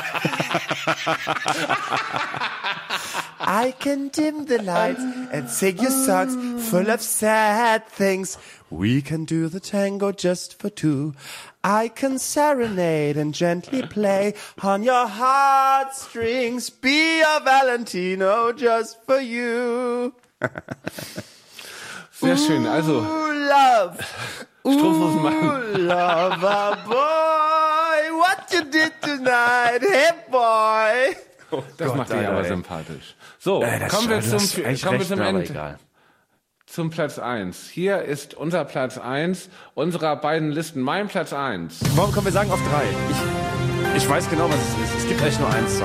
Speaker 4: I can dim the lights and sing your songs full of sad things. We can do the tango just for two. I can serenade and gently play on your heartstrings. Be a Valentino just for you.
Speaker 3: Sehr schön. Also,
Speaker 4: Ooh, love.
Speaker 3: Strumpfhosenmann.
Speaker 4: Ooh, lover boy. What you did tonight, hey boy. Oh
Speaker 3: Das
Speaker 4: Gott,
Speaker 3: macht dich
Speaker 4: Alter,
Speaker 3: aber
Speaker 4: ey.
Speaker 3: sympathisch. So,
Speaker 4: Äh, das
Speaker 3: kommen wir
Speaker 4: ist-
Speaker 3: zum,
Speaker 4: das ist eigentlich
Speaker 3: kommen wir
Speaker 4: recht,
Speaker 3: zum
Speaker 4: aber
Speaker 3: Ende.
Speaker 4: egal.
Speaker 3: Zum Platz eins. Hier ist unser Platz eins unserer beiden Listen. Mein Platz eins.
Speaker 4: Warum können wir sagen auf drei? Ich, ich weiß genau, was es ist. Es gibt eigentlich nur einen Song.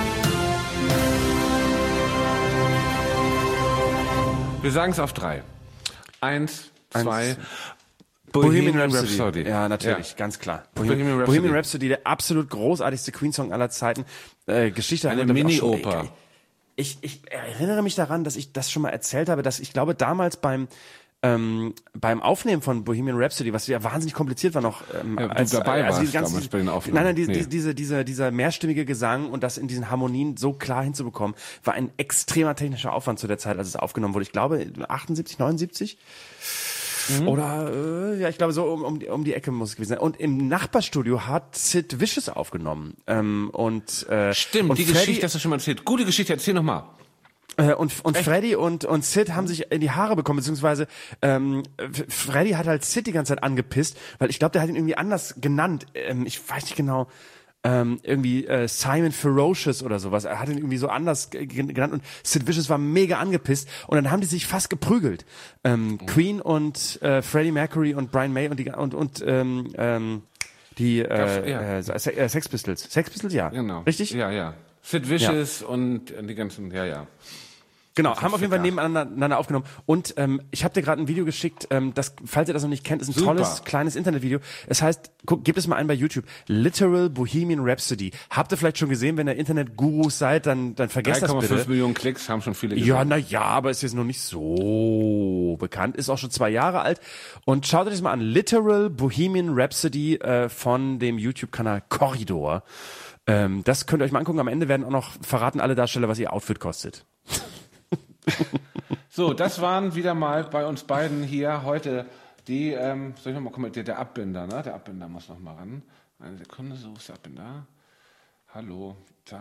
Speaker 3: Wir sagen es auf drei. Eins, zwei.
Speaker 4: Eins. Bohemian Rhapsody. Ja, natürlich,
Speaker 3: Ja.
Speaker 4: ganz klar.
Speaker 3: Bohemian
Speaker 4: Bohemian,
Speaker 3: Rhapsody.
Speaker 4: Bohemian Rhapsody, der absolut großartigste Queen-Song aller Zeiten. Äh, Geschichte
Speaker 3: Eine
Speaker 4: haben wir, glaub ich, auch schon-
Speaker 3: Mini-Oper.
Speaker 4: Ich, ich erinnere mich daran, dass ich das schon mal erzählt habe, dass ich glaube, damals beim ähm, beim Aufnehmen von Bohemian Rhapsody, was ja wahnsinnig kompliziert war noch, ähm,
Speaker 3: Ja, du dabei
Speaker 4: also
Speaker 3: warst
Speaker 4: die ganzen,
Speaker 3: damals bei den Aufnahmen.
Speaker 4: Nein, nein, die,
Speaker 3: Nee.
Speaker 4: die, diese, diese, dieser mehrstimmige Gesang und das in diesen Harmonien so klar hinzubekommen, war ein extremer technischer Aufwand zu der Zeit, als es aufgenommen wurde. Ich glaube, achtundsiebzig, neunundsiebzig.
Speaker 3: Mhm.
Speaker 4: Oder, äh, ja, ich glaube, so um, um, die, um die Ecke muss es gewesen sein. Und im Nachbarstudio hat Sid Vicious aufgenommen. Ähm, und, äh,
Speaker 3: Stimmt,
Speaker 4: und
Speaker 3: die
Speaker 4: Freddy,
Speaker 3: Geschichte hast du schon mal erzählt. Gute Geschichte, erzähl noch mal.
Speaker 4: Äh, und und Freddy und und Sid haben sich in die Haare bekommen, beziehungsweise ähm, F- Freddy hat halt Sid die ganze Zeit angepisst, weil ich glaube, der hat ihn irgendwie anders genannt. Ähm, ich weiß nicht genau. Ähm, irgendwie äh, Simon Ferocious oder sowas. Er hat ihn irgendwie so anders g- g- genannt und Sid Vicious war mega angepisst und dann haben die sich fast geprügelt. Ähm,
Speaker 3: Oh.
Speaker 4: Queen und äh, Freddie Mercury und Brian May und die und und ähm, ähm, die äh,
Speaker 3: Ja.
Speaker 4: äh, Se- äh, Sex Pistols. Sex Pistols, ja.
Speaker 3: Genau.
Speaker 4: Richtig?
Speaker 3: Ja, ja. Sid Vicious und die ganzen, ja, ja.
Speaker 4: Genau, haben auf jeden Fall nebeneinander aufgenommen. Und ähm, ich habe dir gerade ein Video geschickt, ähm, das, falls ihr das noch nicht kennt, ist ein
Speaker 3: Super.
Speaker 4: tolles, kleines Internetvideo. Es heißt, guck, gebt es mal ein bei YouTube, Literal Bohemian Rhapsody. Habt ihr vielleicht schon gesehen, wenn ihr Internet-Gurus seid, dann, dann vergesst
Speaker 3: drei
Speaker 4: das
Speaker 3: Komma
Speaker 4: bitte.
Speaker 3: fünf Millionen Klicks haben schon viele
Speaker 4: Ja,
Speaker 3: gesehen.
Speaker 4: na ja, aber ist jetzt noch nicht so bekannt, ist auch schon zwei Jahre alt. Und schaut euch das mal an, Literal Bohemian Rhapsody äh, von dem YouTube-Kanal Corridor. Ähm, das könnt ihr euch mal angucken. Am Ende werden auch noch verraten alle Darsteller, was ihr Outfit kostet.
Speaker 3: So, das waren wieder mal bei uns beiden hier heute die, ähm, soll ich noch mal kommentieren, der Abbinder, ne? Der Abbinder muss noch mal ran. Eine Sekunde, so ist der Abbinder. Hallo, da.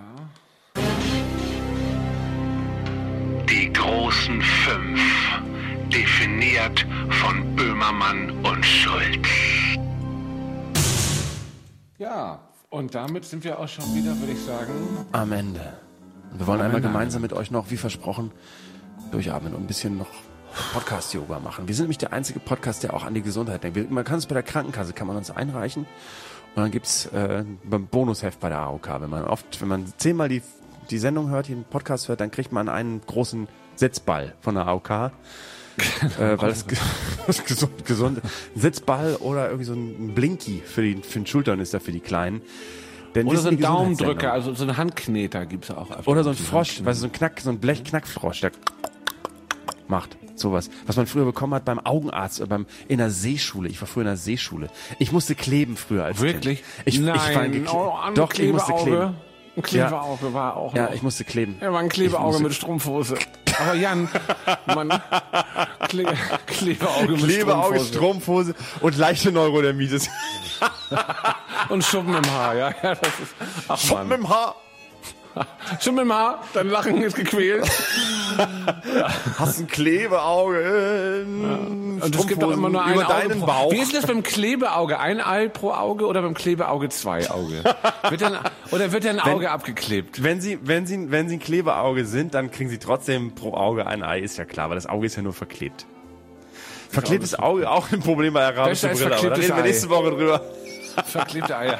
Speaker 9: Die großen fünf, definiert von Böhmermann und Schulz.
Speaker 3: Ja, Und damit sind wir auch schon wieder, würde ich sagen,
Speaker 4: am Ende. Und wir wollen
Speaker 3: Am
Speaker 4: einmal
Speaker 3: Ende.
Speaker 4: gemeinsam mit euch noch, wie versprochen, durchatmen und ein bisschen noch Podcast-Yoga machen. Wir sind nämlich der einzige Podcast, der auch an die Gesundheit denkt. Wir- Man kann es bei der Krankenkasse, kann man uns einreichen. Und dann gibt's äh, beim Bonusheft bei der A O K. Wenn man oft, wenn man zehnmal die, die Sendung hört, den Podcast hört, dann kriegt man einen großen Sitzball von der A O K. äh, weil es das gesund, gesund Sitzball oder irgendwie so ein Blinky für, die, für den Schultern ist da für die Kleinen. Denn wir
Speaker 3: oder
Speaker 4: sind
Speaker 3: so ein
Speaker 4: die Gesundheitssendung.
Speaker 3: Daumendrücker, also so ein Handkneter gibt's auch. öfter.
Speaker 4: Oder so ein Frosch, weißt du, so ein Knack, so ein Blechknackfrosch, der macht sowas. Was man früher bekommen hat beim Augenarzt oder beim, in der Seeschule. Ich war früher in der Seeschule. Ich musste kleben früher als
Speaker 3: Wirklich?
Speaker 4: Kind. Ich,
Speaker 3: Nein,
Speaker 4: ich war ein Gekle-
Speaker 3: oh, ein
Speaker 4: Doch, ich musste
Speaker 3: Klebeauge.
Speaker 4: kleben.
Speaker 3: Ein Klebeauge war auch
Speaker 4: Ja,
Speaker 3: noch.
Speaker 4: ich musste kleben.
Speaker 3: Er war ein
Speaker 4: Ich
Speaker 3: Klebeauge
Speaker 4: musste-
Speaker 3: mit Strumpfhose. Aber Jan, man, Kle Klebeauge mit
Speaker 4: Klebeauge,
Speaker 3: Strumpfhose.
Speaker 4: Strumpfhose und leichte Neurodermitis.
Speaker 3: Und Schuppen im Haar, ja, ja, das ist, ach
Speaker 4: Schuppen
Speaker 3: Mann.
Speaker 4: im Haar.
Speaker 3: Schuppen im Haar, dein Lachen ist gequält.
Speaker 4: Hast ein Klebeauge.
Speaker 3: Und es gibt doch immer nur ein
Speaker 4: über
Speaker 3: Auge
Speaker 4: deinen
Speaker 3: pro,
Speaker 4: Bauch.
Speaker 3: Wie ist das beim Klebeauge? Ein Ei pro Auge oder beim Klebeauge zwei Auge? Wird dann, oder wird dann ein
Speaker 4: Wenn-
Speaker 3: Auge abgeklebt?
Speaker 4: Wenn Sie, wenn Sie, wenn Sie ein Klebeauge sind, dann kriegen Sie trotzdem pro Auge ein Ei, ist ja klar, weil das Auge ist ja nur verklebt. Verklebtes Auge, auch ein Problem bei arabischer
Speaker 3: Besser
Speaker 4: Brille,
Speaker 3: als
Speaker 4: aber da
Speaker 3: verklebtes
Speaker 4: reden wir
Speaker 3: Ei.
Speaker 4: nächste Woche drüber.
Speaker 3: Verklebte Eier.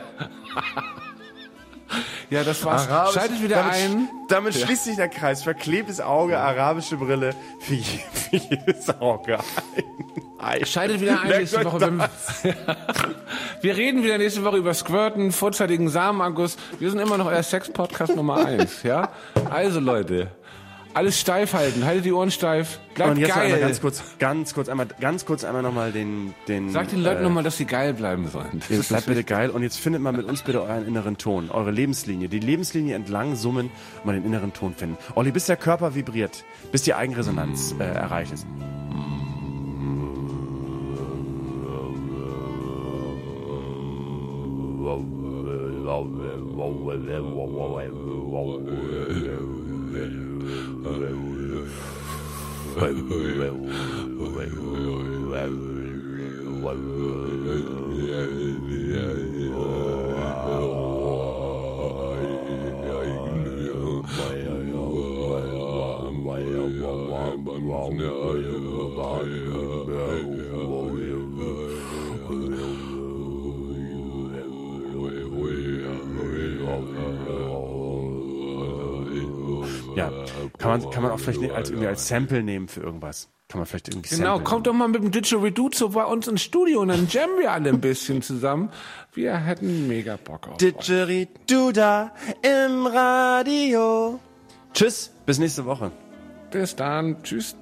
Speaker 3: Ja, das war's.
Speaker 4: Arabisch-
Speaker 3: Schaltet wieder
Speaker 4: damit,
Speaker 3: ein.
Speaker 4: Damit schließt sich der Kreis. Verklebtes Auge, arabische Brille, für, je, für jedes Auge ein Ei.
Speaker 3: Schaltet wieder ein
Speaker 4: Merkt
Speaker 3: nächste
Speaker 4: euch
Speaker 3: Woche. Wenn, wir reden wieder nächste Woche über Squirten, vorzeitigen Samenerguss. Wir sind immer noch euer Sex-Podcast Nummer eins, ja? Also Leute, alles steif halten, haltet die Ohren steif, bleibt
Speaker 4: Und jetzt noch
Speaker 3: geil.
Speaker 4: einmal ganz kurz, ganz kurz einmal, ganz kurz einmal nochmal den, den.
Speaker 3: Sagt den Leuten
Speaker 4: äh,
Speaker 3: nochmal, dass sie geil bleiben sollen. Das
Speaker 4: Ihr
Speaker 3: ist
Speaker 4: bleibt
Speaker 3: das
Speaker 4: bitte geil und jetzt findet mal mit uns bitte euren inneren Ton, eure Lebenslinie. Die Lebenslinie entlang summen und mal den inneren Ton finden. Olli, bis der Körper vibriert, bis die Eigenresonanz äh, erreicht ist. Ja, kann man, kann man auch vielleicht nicht als, irgendwie als Sample nehmen für irgendwas. Kann man vielleicht irgendwie
Speaker 3: Genau,
Speaker 4: samplen.
Speaker 3: kommt doch mal mit dem Didgeridoo bei uns ins Studio und dann jammen wir alle ein bisschen zusammen. Wir hätten mega Bock auf euch.
Speaker 4: Didgeridoo da im Radio. Tschüss, bis nächste Woche.
Speaker 3: Bis dann, tschüss.